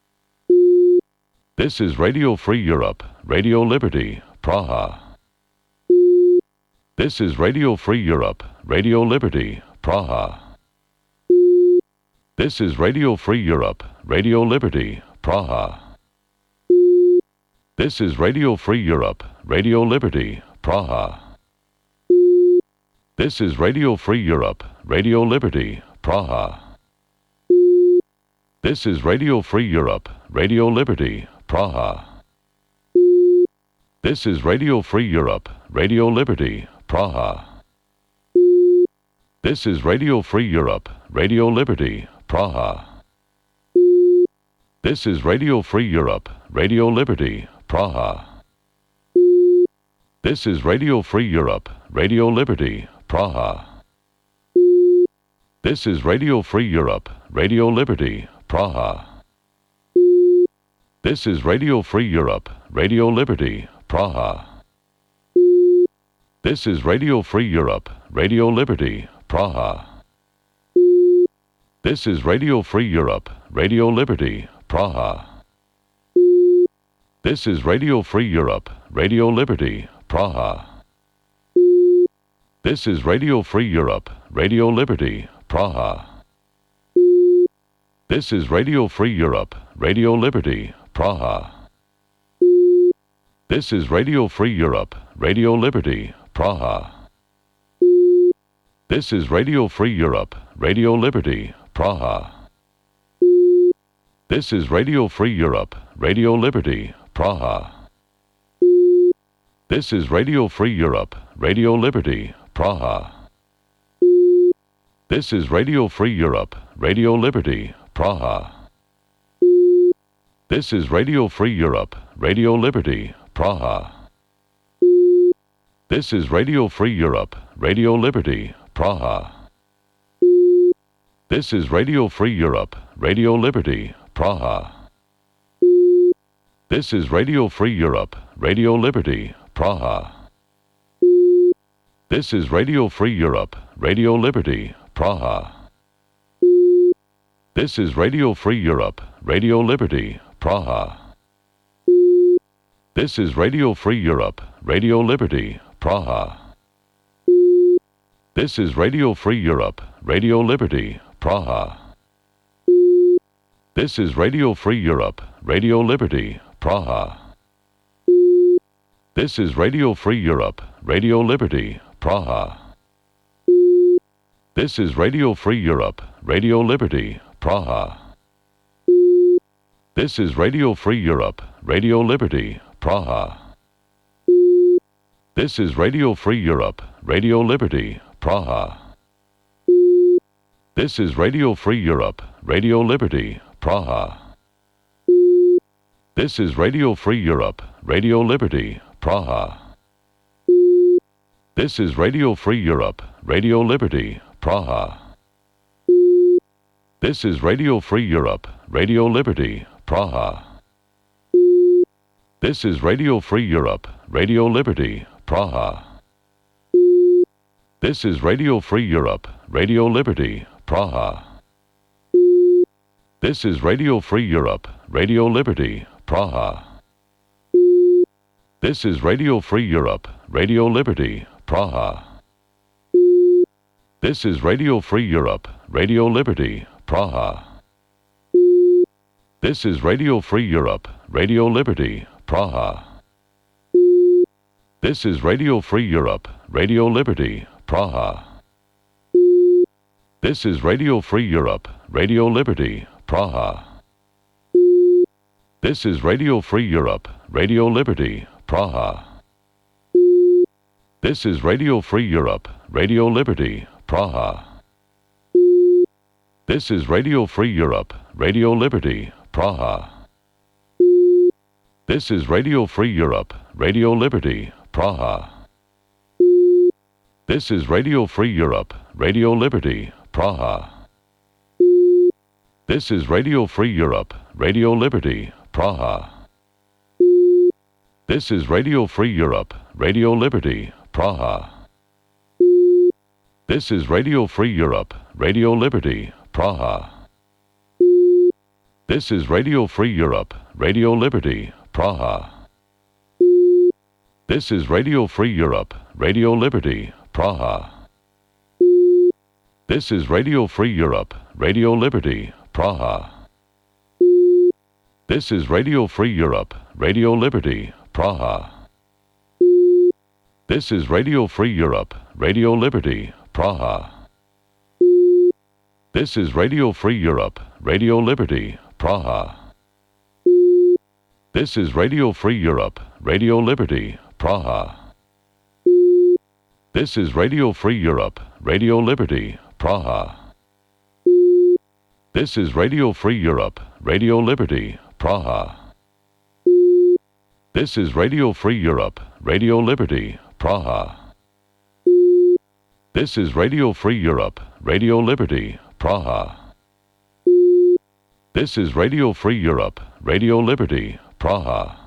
This is Radio Free Europe, Radio Liberty, Praha. This is Radio Free Europe, Radio Liberty, Praha. This is Radio Free Europe, Radio Liberty, Praha. This is Radio Free Europe, Radio Liberty, Praha. This is Radio Free Europe, Radio Liberty, Praha. This is Radio Free Europe, Radio Liberty, Praha. This is Radio Free Europe, Radio Liberty, Praha. This is Radio Free Europe, Radio Liberty, Praha. This is Radio Free Europe, Radio Liberty, Praha. This is Radio Free Europe, Radio Liberty, Praha. This is Radio Free Europe, Radio Liberty, Praha. This is Radio Free Europe, Radio Liberty, Praha. This is Radio Free Europe, Radio Liberty, Praha. This is Radio Free Europe, Radio Liberty, Praha. This is Radio Free Europe, Radio Liberty, Praha. This is Radio Free Europe, Radio Liberty, Praha. This is Radio Free Europe, Radio Liberty, Praha. This is Radio Free Europe, Radio Liberty, Praha. This is Radio Free Europe, Radio Liberty, Praha. This is Radio Free Europe, Radio Liberty, Praha. This is Radio Free Europe, Radio Liberty, Praha. This is Radio Free Europe, Radio Liberty, Praha. This is Radio Free Europe, Radio Liberty, Praha. This is Radio Free Europe, Radio Liberty, Praha. This is Radio Free Europe, Radio Liberty, Praha. This is Radio Free Europe, Radio Liberty, Praha. This is Radio Free Europe, Radio Liberty, Praha. This is Radio Free Europe, Radio Liberty, Praha. This is Radio Free Europe, Radio Liberty, Praha. This is Radio Free Europe, Radio Liberty, Praha. This is Radio Free Europe, Radio Liberty, Praha. This is Radio Free Europe, Radio Liberty, Praha. This is Radio Free Europe, Radio Liberty, Praha. This is Radio Free Europe, Radio Liberty, Praha. This is Radio Free Europe, Radio Liberty, Praha. This is Radio Free Europe, Radio Liberty, Praha. This is Radio Free Europe, Radio Liberty, Praha. This is Radio Free Europe, Radio Liberty, Praha. This is Radio Free Europe, Radio Liberty, Praha. This is Radio Free Europe, Radio Liberty, Praha. This is Radio Free Europe, Radio Liberty, Praha. This is Radio Free Europe, Radio Liberty, Praha. This is Radio Free Europe, Radio Liberty, Praha. This is Radio Free Europe, Radio Liberty, Praha. This is Radio Free Europe, Radio Liberty, Praha. This is Radio Free Europe, Radio Liberty, Praha. This is Radio Free Europe, Radio Liberty, Praha. This is Radio Free Europe, Radio Liberty, Praha. This is Radio Free Europe, Radio Liberty, Praha. This is Radio Free Europe, Radio Liberty, Praha. This is Radio Free Europe, Radio Liberty, Praha. This is Radio Free Europe, Radio Liberty, Praha. This is Radio Free Europe, Radio Liberty, Praha. This is Radio Free Europe, Radio Liberty, Praha. This is Radio Free Europe, Radio Liberty, Praha. This is Radio Free Europe, Radio Liberty, Praha. This is Radio Free Europe, Radio Liberty, Praha. This is Radio Free Europe, Radio Liberty, Praha. This is Radio Free Europe, Radio Liberty, Praha. This is Radio Free Europe, Radio Liberty, Praha. This is Radio Free Europe, Radio Liberty, Praha. This is Radio Free Europe, Radio Liberty, Praha. This is Radio Free Europe, Radio Liberty, Praha. This is Radio Free Europe, Radio Liberty, Praha. This is Radio Free Europe, Radio Liberty, Praha. This is Radio Free Europe, Radio Liberty, Praha. This is Radio Free Europe, Radio Liberty, Praha.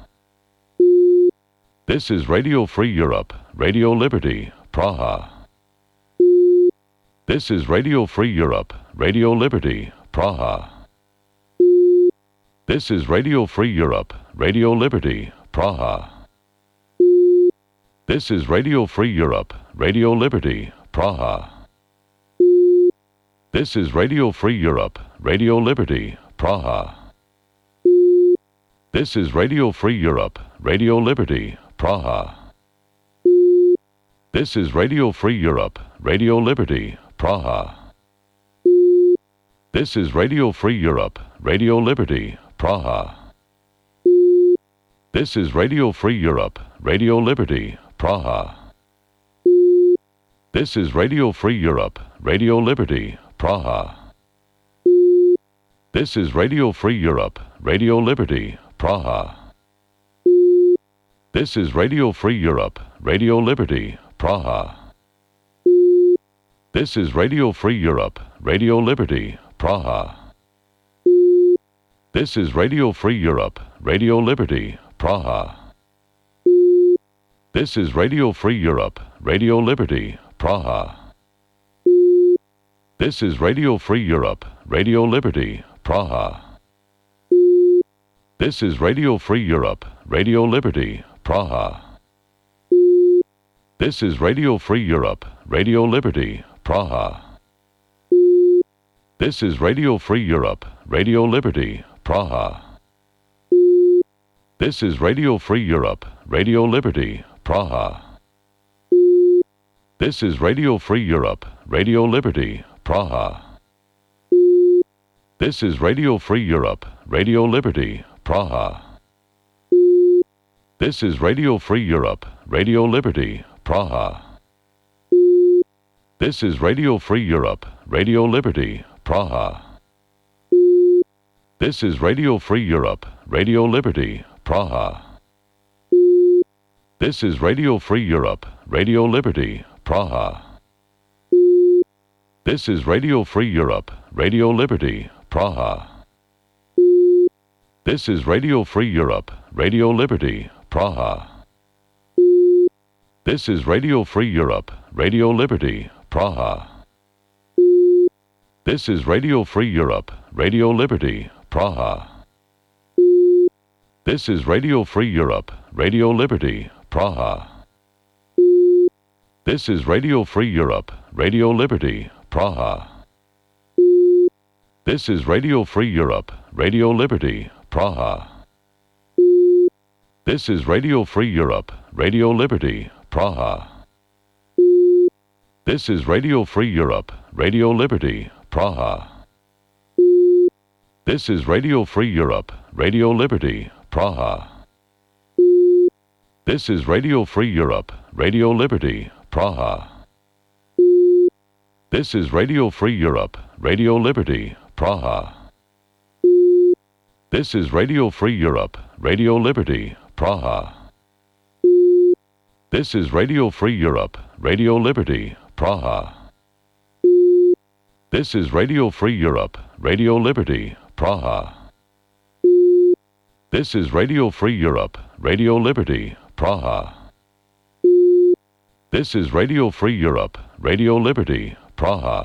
This is Radio Free Europe, Radio Liberty, Praha. This is Radio Free Europe, Radio Liberty, Praha. This is Radio Free Europe, Radio Liberty, Praha. This is Radio Free Europe, Radio Liberty, Praha. This is Radio Free Europe, Radio Liberty, Praha. This is Radio Free Europe, Radio Liberty, Praha. This is Radio Free Europe, Radio Liberty, Praha. This is Radio Free Europe, Radio Liberty, Praha. This is Radio Free Europe, Radio Liberty, Praha. This is Radio Free Europe, Radio Liberty, Praha. This is Radio Free Europe, Radio Liberty, Praha. This is Radio Free Europe, Radio Liberty, Praha. This is Radio Free Europe, Radio Liberty, Praha. This is Radio Free Europe, Radio Liberty, Praha. This is Radio Free Europe, Radio Liberty, Praha. This is Radio Free Europe, Radio Liberty, Praha. This is Radio Free Europe, Radio Liberty, Praha. This is Radio Free Europe, Radio Liberty, Praha. This is Radio Free Europe, Radio Liberty, Praha. This is Radio Free Europe, Radio Liberty, Praha. This is Radio Free Europe, Radio Liberty, Praha. This is Radio Free Europe, Radio Liberty, Praha. This is Radio Free Europe, Radio Liberty, Praha. This is Radio Free Europe, Radio Liberty, Praha. This is Radio Free Europe, Radio Liberty, Praha. This is Radio Free Europe, Radio Liberty, Praha. This is Radio Free Europe, Radio Liberty, Praha. This is Radio Free Europe, Radio Liberty, Praha. This is Radio Free Europe, Radio Liberty, Praha. This is Radio Free Europe, Radio Liberty, Praha. This is Radio Free Europe, Radio Liberty, Praha. This is Radio Free Europe, Radio Liberty, Praha. This is Radio Free Europe, Radio Liberty, Praha. This is Radio Free Europe, Radio Liberty, Praha. This is Radio Free Europe, Radio Liberty, Praha. This is Radio Free Europe, Radio Liberty, Praha. This is Radio Free Europe, Radio Liberty, Praha. This is Radio Free Europe, Radio Liberty, Praha. This is Radio Free Europe, Radio Liberty, Praha. This is Radio Free Europe, Radio Liberty, Praha. This is Radio Free Europe, Radio Liberty, Praha. This is Radio Free Europe, Radio Liberty, Praha. This is Radio Free Europe, Radio Liberty, Praha.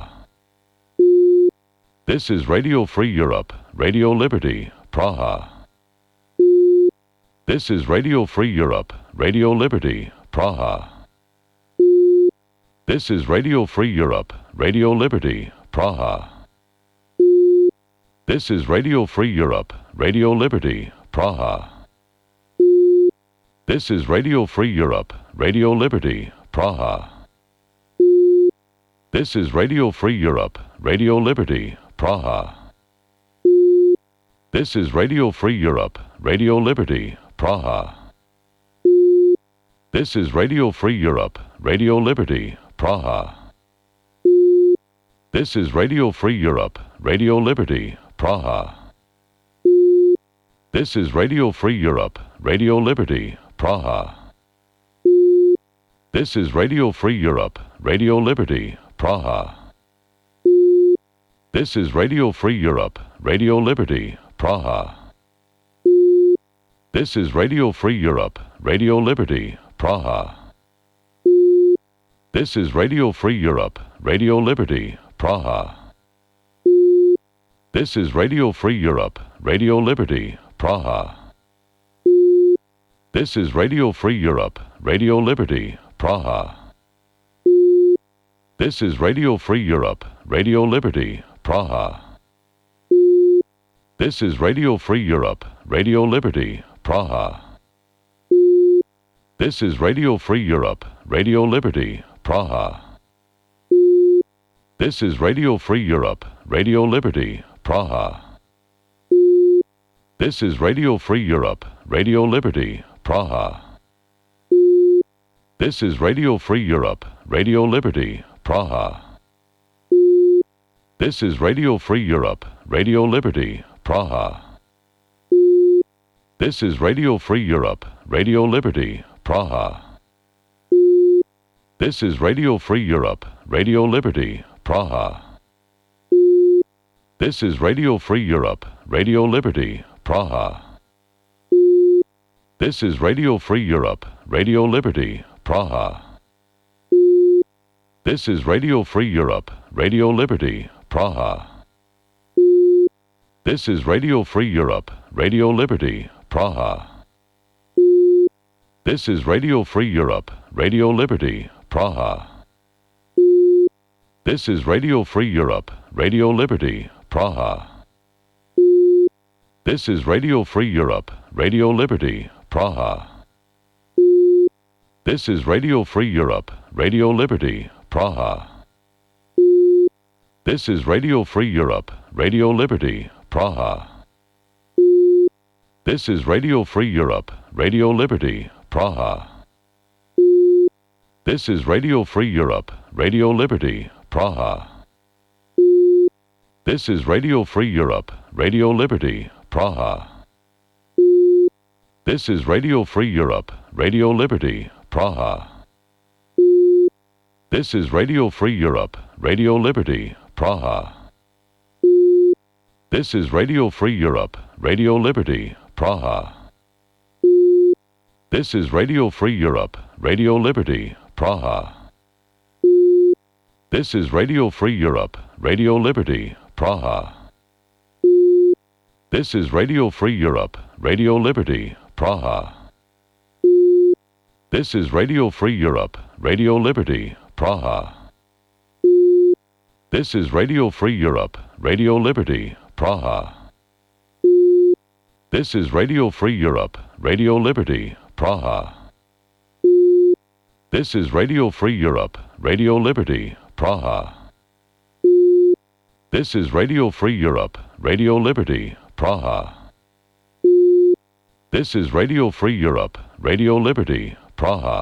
This is Radio Free Europe, Radio Liberty, Praha. This is Radio Free Europe, Radio Liberty, Praha. This is Radio Free Europe, Radio Liberty, Praha. This is Radio Free Europe, Radio Liberty, Praha. This is Radio Free Europe, Radio Liberty, Praha. This is Radio Free Europe, Radio Liberty, Praha. This is Radio Free Europe, Radio Liberty, Praha. This is Radio Free Europe, Radio Liberty, Praha. This is Radio Free Europe, Radio Liberty, Praha. This is Radio Free Europe, Radio Liberty, Praha. This is Radio Free Europe, Radio Liberty, Praha. This is Radio Free Europe, Radio Liberty, Praha. This is Radio Free Europe, Radio Liberty, Praha. This is Radio Free Europe, Radio Liberty, Praha. This is Radio Free Europe, Radio Liberty, Praha. This is Radio Free Europe, Radio Liberty, Praha. This is Radio Free Europe, Radio Liberty, Praha. This is Radio Free Europe, Radio Liberty, Praha. This is Radio Free Europe, Radio Liberty, Praha. This is Radio Free Europe, Radio Liberty, Praha. This is Radio Free Europe, Radio Liberty, Praha. This is Radio Free Europe, Radio Liberty, Praha. This is Radio Free Europe, Radio Liberty, Praha. This is Radio Free Europe, Radio Liberty, Praha. This is Radio Free Europe, Radio Liberty, Praha. This is Radio Free Europe, Radio Liberty, Praha. This is Radio Free Europe, Radio Liberty, Praha. This is Radio Free Europe, Radio Liberty, Praha. This is Radio Free Europe, Radio Liberty, Praha. This is Radio Free Europe, Radio Liberty, Praha. This is Radio Free Europe, Radio Liberty, Praha. This is Radio Free Europe, Radio Liberty, Praha. This is Radio Free Europe, Radio Liberty, Praha. This is Radio Free Europe, Radio Liberty, Praha. This is Radio Free Europe, Radio Liberty, Praha. This is Radio Free Europe, Radio Liberty, Praha. This is Radio Free Europe, Radio Liberty, Praha. This is Radio Free Europe, Radio Liberty, Praha. This is Radio Free Europe, Radio Liberty, Praha. This is Radio Free Europe, Radio Liberty, Praha. This is Radio Free Europe, Radio Liberty, Praha. This is Radio Free Europe, Radio Liberty, Praha. This is Radio Free Europe, Radio Liberty, Praha. This is Radio Free Europe, Radio Liberty, Praha. This is Radio Free Europe, Radio Liberty, Praha. This is Radio Free Europe, Radio Liberty, Praha. This is Radio Free Europe, Radio Liberty, Praha. This is Radio Free Europe, Radio Liberty, Praha. This is Radio Free Europe, Radio Liberty, Praha.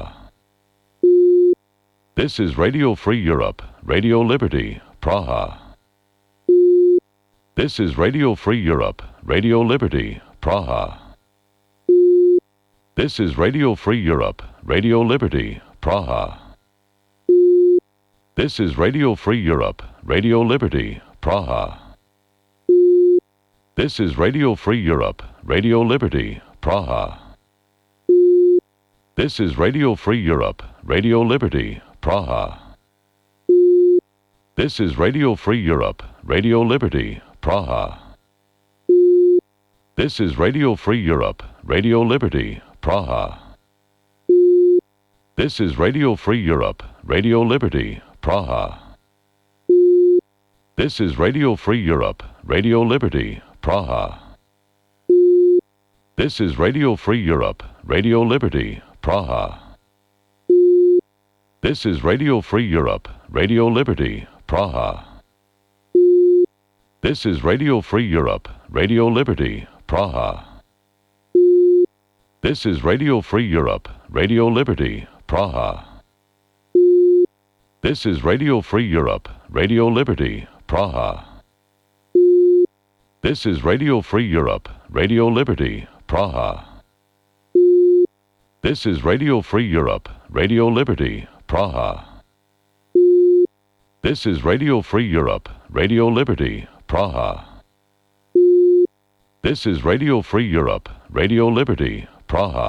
This is Radio Free Europe, Radio Liberty, Praha. This is Radio Free Europe, Radio Liberty, Praha. This is Radio Free Europe, Radio Liberty, Praha. This is Radio Free Europe, Radio Liberty, Praha. This is Radio Free Europe, Radio Liberty, Praha. This is Radio Free Europe, Radio Liberty, Praha. This is Radio Free Europe, Radio Liberty, Praha. This is Radio Free Europe, Radio Liberty, Praha. This is Radio Free Europe, Radio Liberty, Praha. This is Radio Free Europe, Radio Liberty, Praha. This is Radio Free Europe, Radio Liberty, Praha. This is Radio Free Europe, Radio Liberty, Praha. This is Radio Free Europe, Radio Liberty, Praha. This is Radio Free Europe, Radio Liberty, Praha. This is Radio Free Europe, Radio Liberty, Praha. This is Radio Free Europe, Radio Liberty, Praha. This is Radio Free Europe, Radio Liberty, Praha. This is Radio Free Europe, Radio Liberty, Praha. This is Radio Free Europe, Radio Liberty, Praha.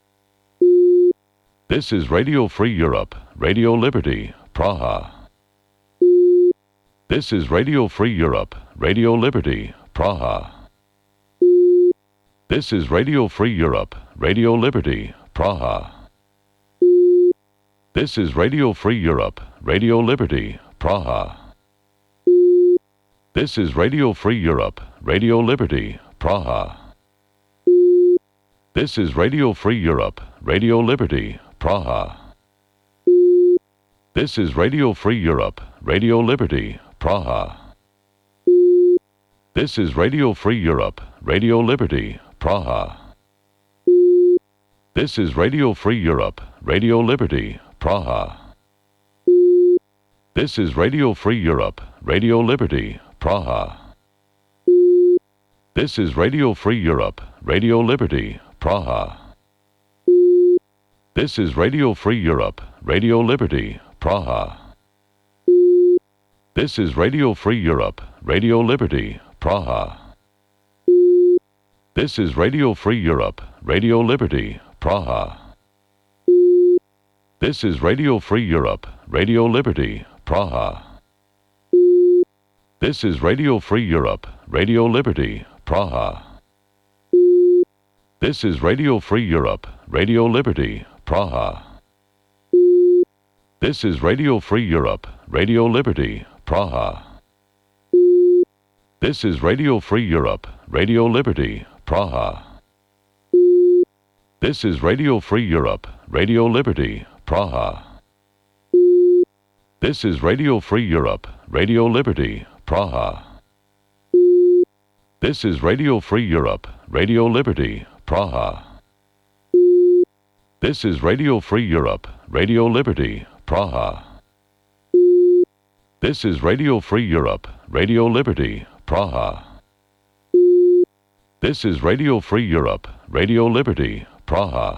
This is Radio Free Europe, Radio Liberty, Praha. This is Radio Free Europe, Radio Liberty, Praha. This is Radio Free Europe, Radio Liberty, Praha. This is Radio Free Europe, Radio Liberty, Praha. This is Radio Free Europe, Radio Liberty, Praha. This is Radio Free Europe, Radio Liberty, Praha. This is Radio Free Europe, Radio Liberty, Praha. This is Radio Free Europe, Radio Liberty, Praha. This is Radio Free Europe, Radio Liberty, Praha. This is Radio Free Europe, Radio Liberty, Praha. This is Radio Free Europe, Radio Liberty, Praha. This is Radio Free Europe, Radio Liberty, Praha. This is Radio Free Europe, Radio Liberty, Praha. This is Radio Free Europe, Radio Liberty, Praha. This is Radio Free Europe, Radio Liberty, Praha. This is Radio Free Europe, Radio Liberty, Praha. This is Radio Free Europe, Radio Liberty, Praha. This is Radio Free Europe, Radio Liberty, Praha. This is Radio Free Europe, Radio Liberty, Praha. This is Radio Free Europe, Radio Liberty, Praha. This is Radio Free Europe, Radio Liberty, Praha. This is Radio Free Europe, Radio Liberty, Praha. This is Radio Free Europe, Radio Liberty, Praha. This is Radio Free Europe, Radio Liberty, Praha. This is Radio Free Europe, Radio Liberty, Praha.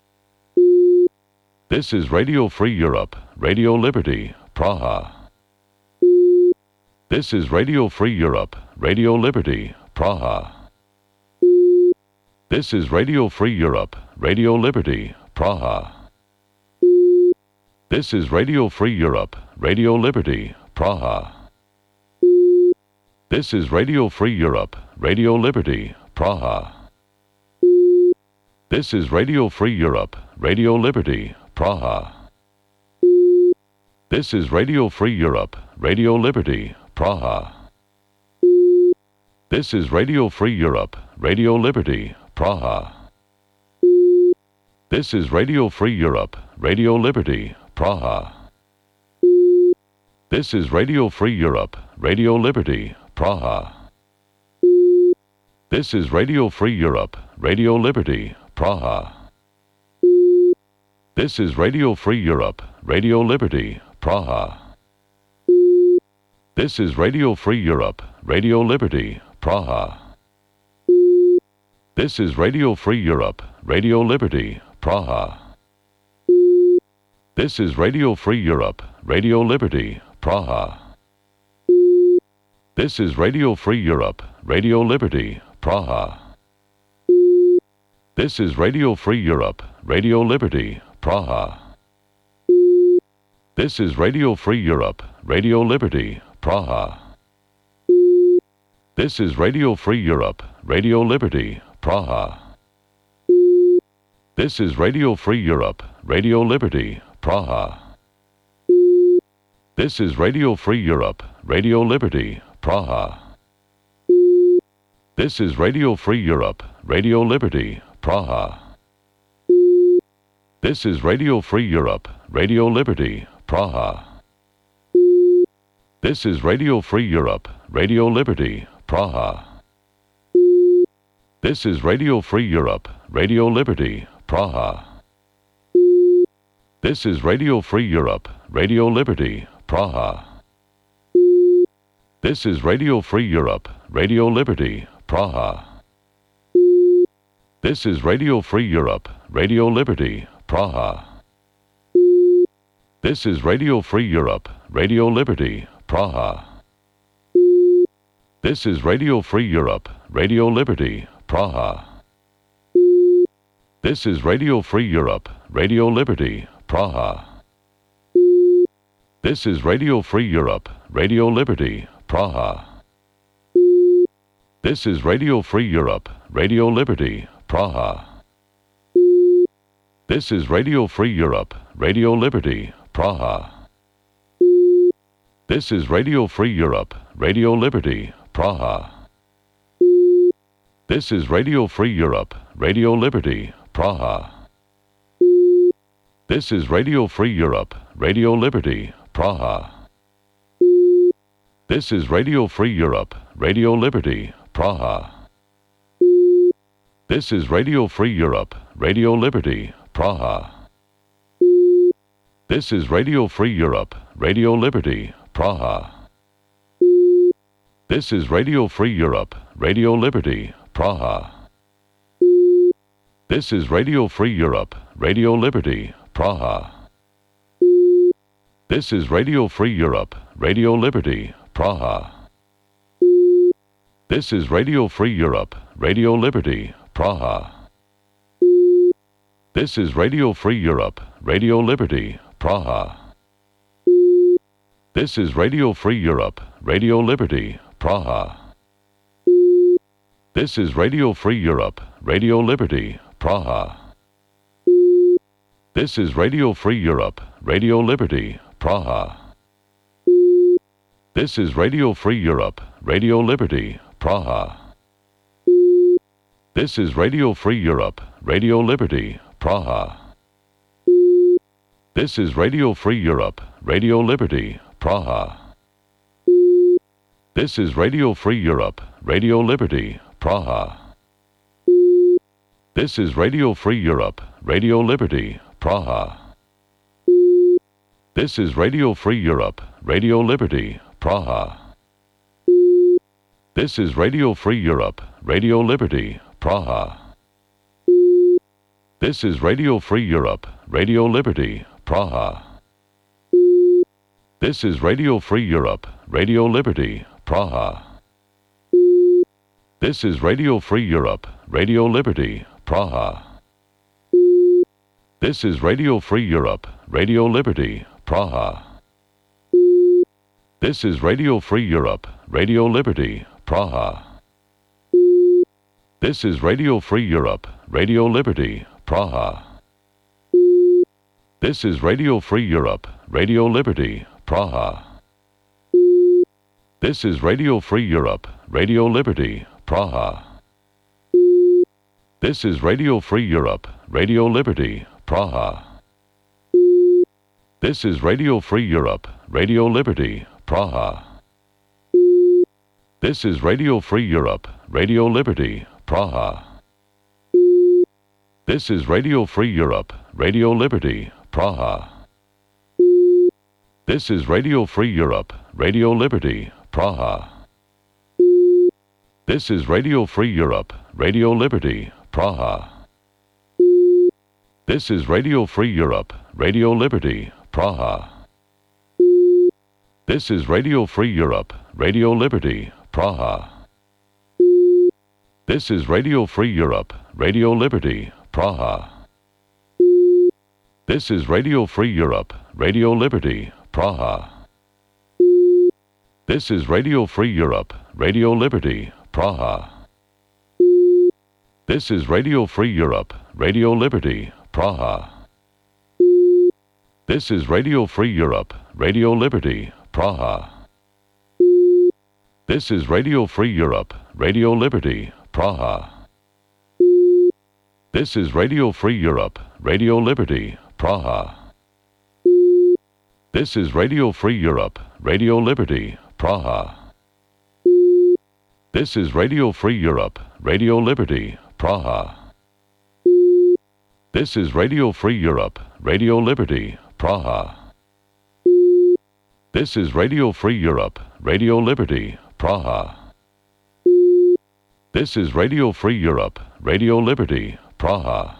This is Radio Free Europe, Radio Liberty, Praha. This is Radio Free Europe, Radio Liberty, Praha. This is Radio Free Europe, Radio Liberty, Praha. This is Radio Free Europe, Radio Liberty, Praha. This is Radio Free Europe, Radio Liberty, Praha. This is Radio Free Europe, Radio Liberty, Praha. This is Radio Free Europe, Radio Liberty, Praha. This is Radio Free Europe, Radio Liberty, Praha. This is Radio Free Europe, Radio Liberty, Praha. This is Radio Free Europe, Radio Liberty, Praha. This is Radio Free Europe, Radio Liberty, Praha. This is Radio Free Europe, Radio Liberty, Praha. This is Radio Free Europe, Radio Liberty, Praha. This is Radio Free Europe, Radio Liberty, Praha. This is Radio Free Europe, Radio Liberty, Praha. This is Radio Free Europe, Radio Liberty, Praha. This is Radio Free Europe, Radio Liberty, Praha. This is Radio Free Europe, Radio Liberty, Praha. This is Radio Free Europe, Radio Liberty, Praha. This is Radio Free Europe, Radio Liberty, Praha. This is Radio Free Europe, Radio Liberty, Praha. This is Radio Free Europe, Radio Liberty, Praha. This is Radio Free Europe, Radio Liberty, Praha. This is Radio Free Europe, Radio Liberty, Praha. This is Radio Free Europe, Radio Liberty, Praha. This is Radio Free Europe, Radio Liberty, Praha. This is Radio Free Europe, Radio Liberty, Praha. This is Radio Free Europe, Radio Liberty, Praha. This is Radio Free Europe, Radio Liberty, Praha. This is Radio Free Europe, Radio Liberty, Praha. This is Radio Free Europe, Radio Liberty, Praha. This is Radio Free Europe, Radio Liberty, Praha. This is Radio Free Europe, Radio Liberty, Praha. This is Radio Free Europe, Radio Liberty, Praha. This is Radio Free Europe, Radio Liberty, Praha. This is Radio Free Europe, Radio Liberty, Praha. This is Radio Free Europe, Radio Liberty, Praha. This is Radio Free Europe, Radio Liberty, Praha. This is Radio Free Europe, Radio Liberty, Praha. This is Radio Free Europe, Radio Liberty, Praha. This is Radio Free Europe, Radio Liberty, Praha. This is Radio Free Europe, Radio Liberty, Praha. This is Radio Free Europe, Radio Liberty, Praha. This is Radio Free Europe, Radio Liberty, Praha. This is Radio Free Europe, Radio Liberty, Praha. This is Radio Free Europe, Radio Liberty, Praha. This is Radio Free Europe, Radio Liberty, Praha. This is Radio Free Europe, Radio Liberty, Praha. This is Radio Free Europe, Radio Liberty, Praha. This is Radio Free Europe, Radio Liberty, Praha. This is Radio Free Europe, Radio Liberty, Praha. This is Radio Free Europe, Radio Liberty, Praha. This is Radio Free Europe, Radio Liberty, Praha. This is Radio Free Europe, Radio Liberty, Praha. This is Radio Free Europe, Radio Liberty, Praha. This is Radio Free Europe, Radio Liberty, Praha. This is Radio Free Europe, Radio Liberty, Praha. This is Radio Free Europe, Radio Liberty, Praha. This is Radio Free Europe, Radio Liberty, Praha. This is Radio Free Europe, Radio Liberty, Praha. This is Radio Free Europe, Radio Liberty, Praha. This is Radio Free Europe, Radio Liberty, Praha. This is Radio Free Europe, Radio Liberty, Praha. This is Radio Free Europe, Radio Liberty, Praha. This is Radio Free Europe, Radio Liberty, Praha. This is Radio Free Europe, Radio Liberty, Praha. This is Radio Free Europe, Radio Liberty, Praha. This is Radio Free Europe, Radio Liberty, Praha. This is Radio Free Europe, Radio Liberty, Praha. This is Radio Free Europe, Radio Liberty, Praha. This is Radio Free Europe, Radio Liberty, Praha. This is Radio Free Europe, Radio Liberty, Praha. This is Radio Free Europe, Radio Liberty, Praha. This is Radio Free Europe, Radio Liberty, Praha. This is Radio Free Europe, Radio Liberty, Praha. This is Radio Free Europe, Radio Liberty, Praha. This is Radio Free Europe, Radio Liberty, Praha. This is Radio Free Europe, Radio Liberty, Praha. This is Radio Free Europe, Radio Liberty, Praha. This is Radio Free Europe, Radio Liberty, Praha. This is Radio Free Europe, Radio Liberty, Praha. This is Radio Free Europe, Radio Liberty, Praha. This is Radio Free Europe, Radio Liberty, Praha.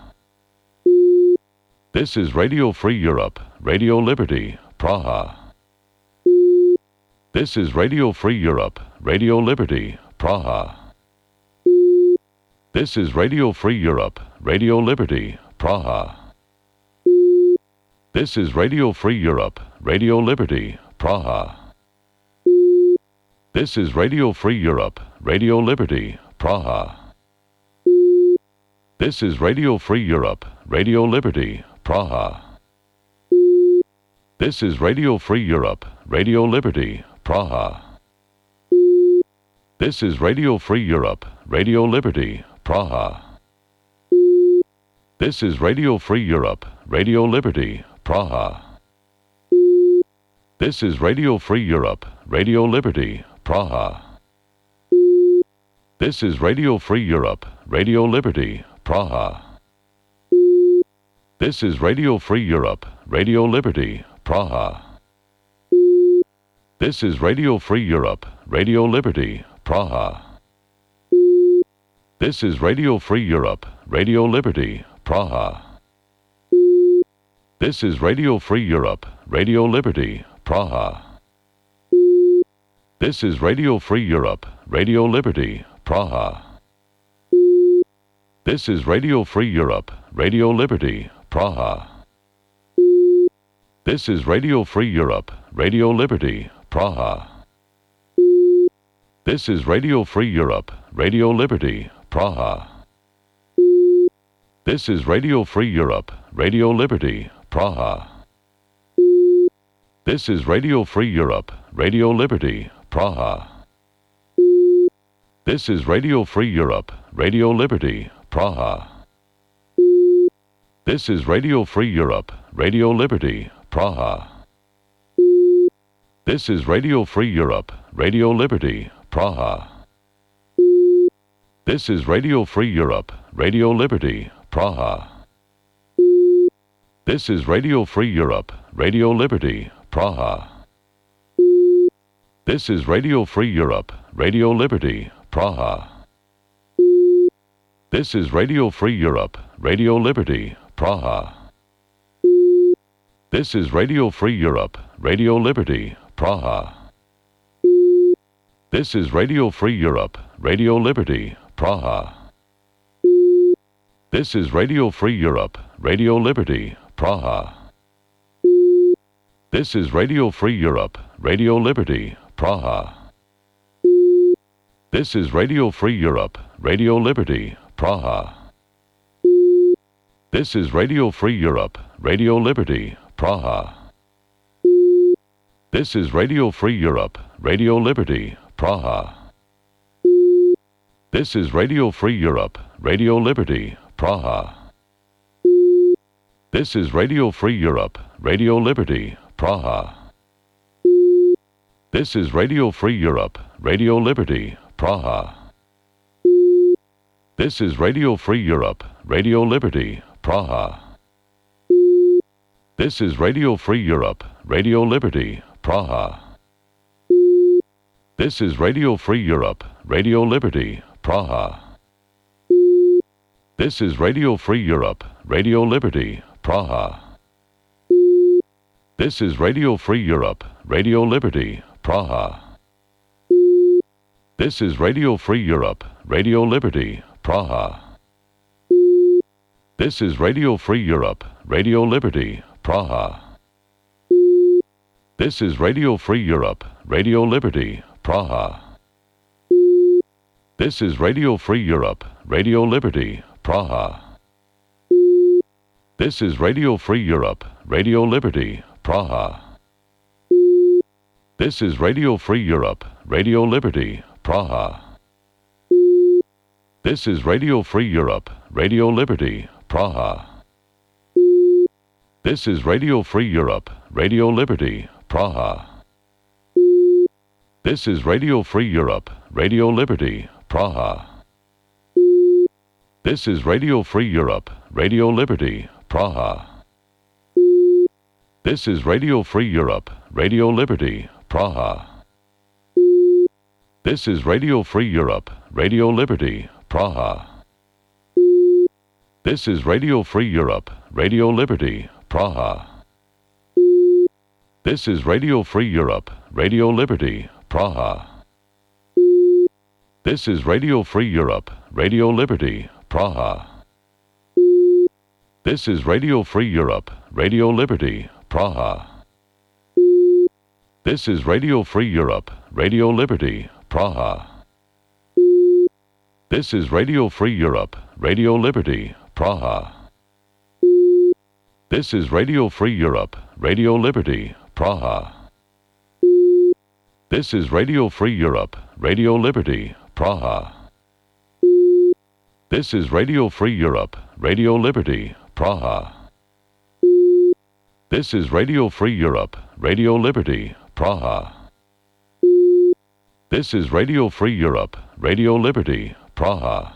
This is Radio Free Europe, Radio Liberty, Praha. This is Radio Free Europe, Radio Liberty, Praha. This is Radio Free Europe, Radio Liberty, Praha. This is Radio Free Europe, Radio Liberty, Praha. This is Radio Free Europe, Radio Liberty, Praha. This is Radio Free Europe, Radio Liberty, Praha. This is Radio Free Europe, Radio Liberty, Praha. This is Radio Free Europe, Radio Liberty, Praha. This is Radio Free Europe, Radio Liberty, Praha. This is Radio Free Europe, Radio Liberty, Praha. This is Radio Free Europe, Radio Liberty, Praha. This is Radio Free Europe, Radio Liberty, Praha. This is Radio Free Europe, Radio Liberty, Praha. This is Radio Free Europe, Radio Liberty, Praha. This is Radio Free Europe, Radio Liberty, Praha. This is Radio Free Europe, Radio Liberty, Praha. This is Radio Free Europe, Radio Liberty, Praha. This is Radio Free Europe, Radio Liberty, Praha. This is Radio Free Europe, Radio Liberty, Praha. This is Radio Free Europe, Radio Liberty, Praha. This is Radio Free Europe, Radio Liberty, Praha. This is Radio Free Europe, Radio Liberty, Praha. This is Radio Free Europe, Radio Liberty, Praha. This is Radio Free Europe, Radio Liberty, Praha. This is Radio Free Europe, Radio Liberty, Praha. This is Radio Free Europe, Radio Liberty, Praha. This is Radio Free Europe, Radio Liberty, Praha. This is Radio Free Europe, Radio Liberty, Praha. This is Radio Free Europe, Radio Liberty, Praha. This is Radio Free Europe, Radio Liberty, Praha. This is Radio Free Europe, Radio Liberty, Praha. This is Radio Free Europe, Radio Liberty, Praha. This is Radio Free Europe, Radio Liberty, Praha. This is Radio Free Europe, Radio Liberty, Praha. This is Radio Free Europe, Radio Liberty, Praha. This is Radio Free Europe, Radio Liberty, Praha. This is Radio Free Europe, Radio Liberty, Praha. This is Radio Free Europe, Radio Liberty, Praha. This is Radio Free Europe, Radio Liberty, Praha. This is Radio Free Europe, Radio Liberty, Praha. This is Radio Free Europe, Radio Liberty, Praha. This is Radio Free Europe, Radio Liberty, Praha. This is Radio Free Europe, Radio Liberty, Praha. This is Radio Free Europe, Radio Liberty, Praha. This is Radio Free Europe, Radio Liberty, Praha. This is Radio Free Europe, Radio Liberty, Praha. This is Radio Free Europe, Radio Liberty, Praha. This is Radio Free Europe, Radio Liberty, Praha. This is Radio Free Europe, Radio Liberty, Praha. This is Radio Free Europe, Radio Liberty, Praha. This is Radio Free Europe, Radio Liberty, Praha. This is Radio Free Europe, Radio Liberty, Praha. This is Radio Free Europe, Radio Liberty, Praha. This is Radio Free Europe, Radio Liberty, Praha. This is Radio Free Europe, Radio Liberty, Praha. This is Radio Free Europe, Radio Liberty, Praha. This is Radio Free Europe, Radio Liberty, Praha. This is Radio Free Europe, Radio Liberty, Praha. This is Radio Free Europe, Radio Liberty, Praha. This is Radio Free Europe, Radio Liberty, Praha. This is Radio Free Europe, Radio Liberty, Praha. This is Radio Free Europe, Radio Liberty, Praha. This is Radio Free Europe, Radio Liberty, Praha. This is Radio Free Europe, Radio Liberty, Praha. This is Radio Free Europe, Radio Liberty, Praha. This is Radio Free Europe, Radio Liberty, Praha.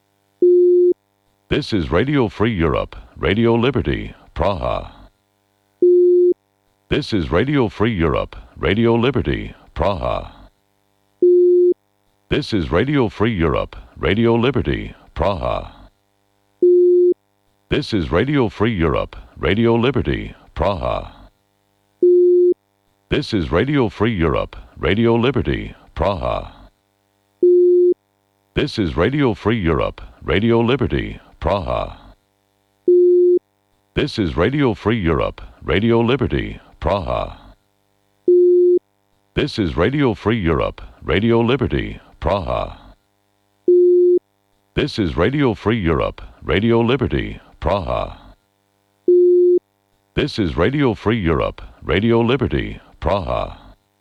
This is Radio Free Europe, Radio Liberty, Praha. This is Radio Free Europe, Radio Liberty, Praha. This is Radio Free Europe, Radio Liberty, Praha. This is Radio Free Europe, Radio Liberty, Praha. This is Radio Free Europe, Radio Liberty, Praha. This is Radio Free Europe, Radio Liberty, Praha. This is Radio Free Europe, Radio Liberty, Praha. This is Radio Free Europe, Radio Liberty, Praha. This is Radio Free Europe, Radio Liberty, Praha. This is Radio Free Europe, Radio Liberty, Praha.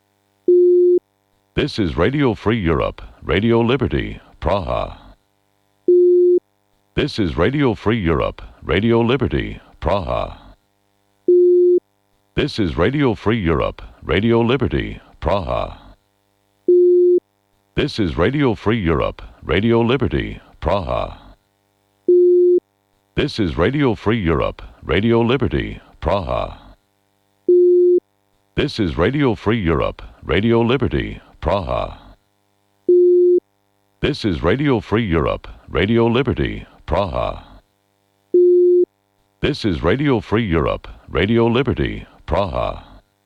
This is Radio Free Europe, Radio Liberty, Praha. This is Radio Free Europe, Radio Liberty, Praha. This is Radio Free Europe, Radio Liberty, Praha. This is Radio Free Europe, Radio Liberty, Praha. This is Radio Free Europe, Radio Liberty, Praha. This is Radio Free Europe, Radio Liberty, Praha. This is Radio Free Europe, Radio Liberty, Praha. This is Radio Free Europe, Radio Liberty, Praha.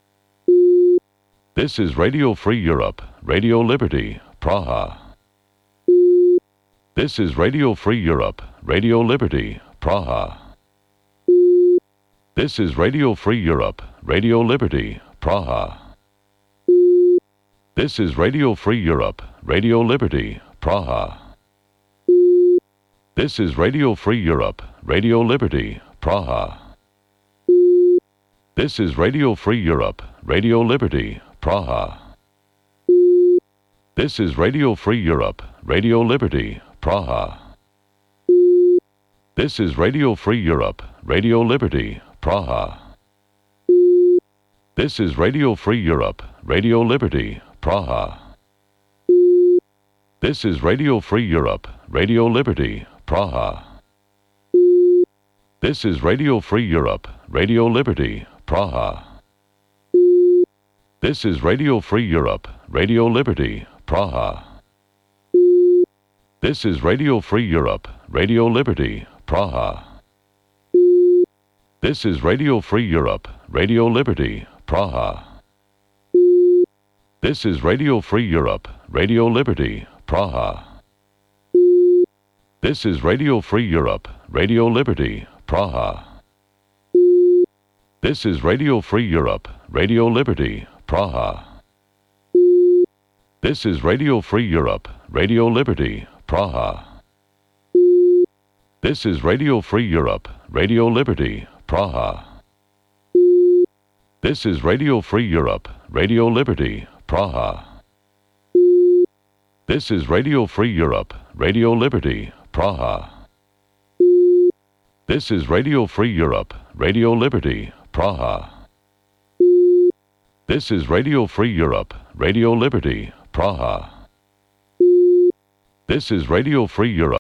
This is Radio Free Europe, Radio Liberty, Praha. This is Radio Free Europe, Radio Liberty, Praha. This is Radio Free Europe, Radio Liberty, Praha. This is Radio Free Europe, Radio Liberty, Praha. This is Radio Free Europe, Radio Liberty, Praha. This is Radio Free Europe, Radio Liberty, Praha. This is Radio Free Europe, Radio Liberty, Praha. This is Radio Free Europe, Radio Liberty, Praha. This is Radio Free Europe, Radio Liberty, Praha. This is Radio Free Europe, Radio Liberty, Praha. This is Radio Free Europe, Radio Liberty, Praha. This is Radio Free Europe, Radio Liberty, Praha. This is Radio Free Europe, Radio Liberty, Praha. This is Radio Free Europe, Radio Liberty, Praha. This is Radio Free Europe, Radio Liberty, Praha. This is Radio Free Europe, Radio Liberty, Praha. This is Radio Free Europe, Radio Liberty, Praha. This is Radio Free Europe, Radio Liberty, Praha. This is Radio Free Europe, Radio Liberty, Praha. This is Radio Free Europe, Radio Liberty, Praha. This is Radio Free Europe, Radio Liberty, Praha. This is Radio Free Europe, Radio Liberty, Praha. This is Radio Free Europe, Radio Liberty, Praha. This is Radio Free Europe.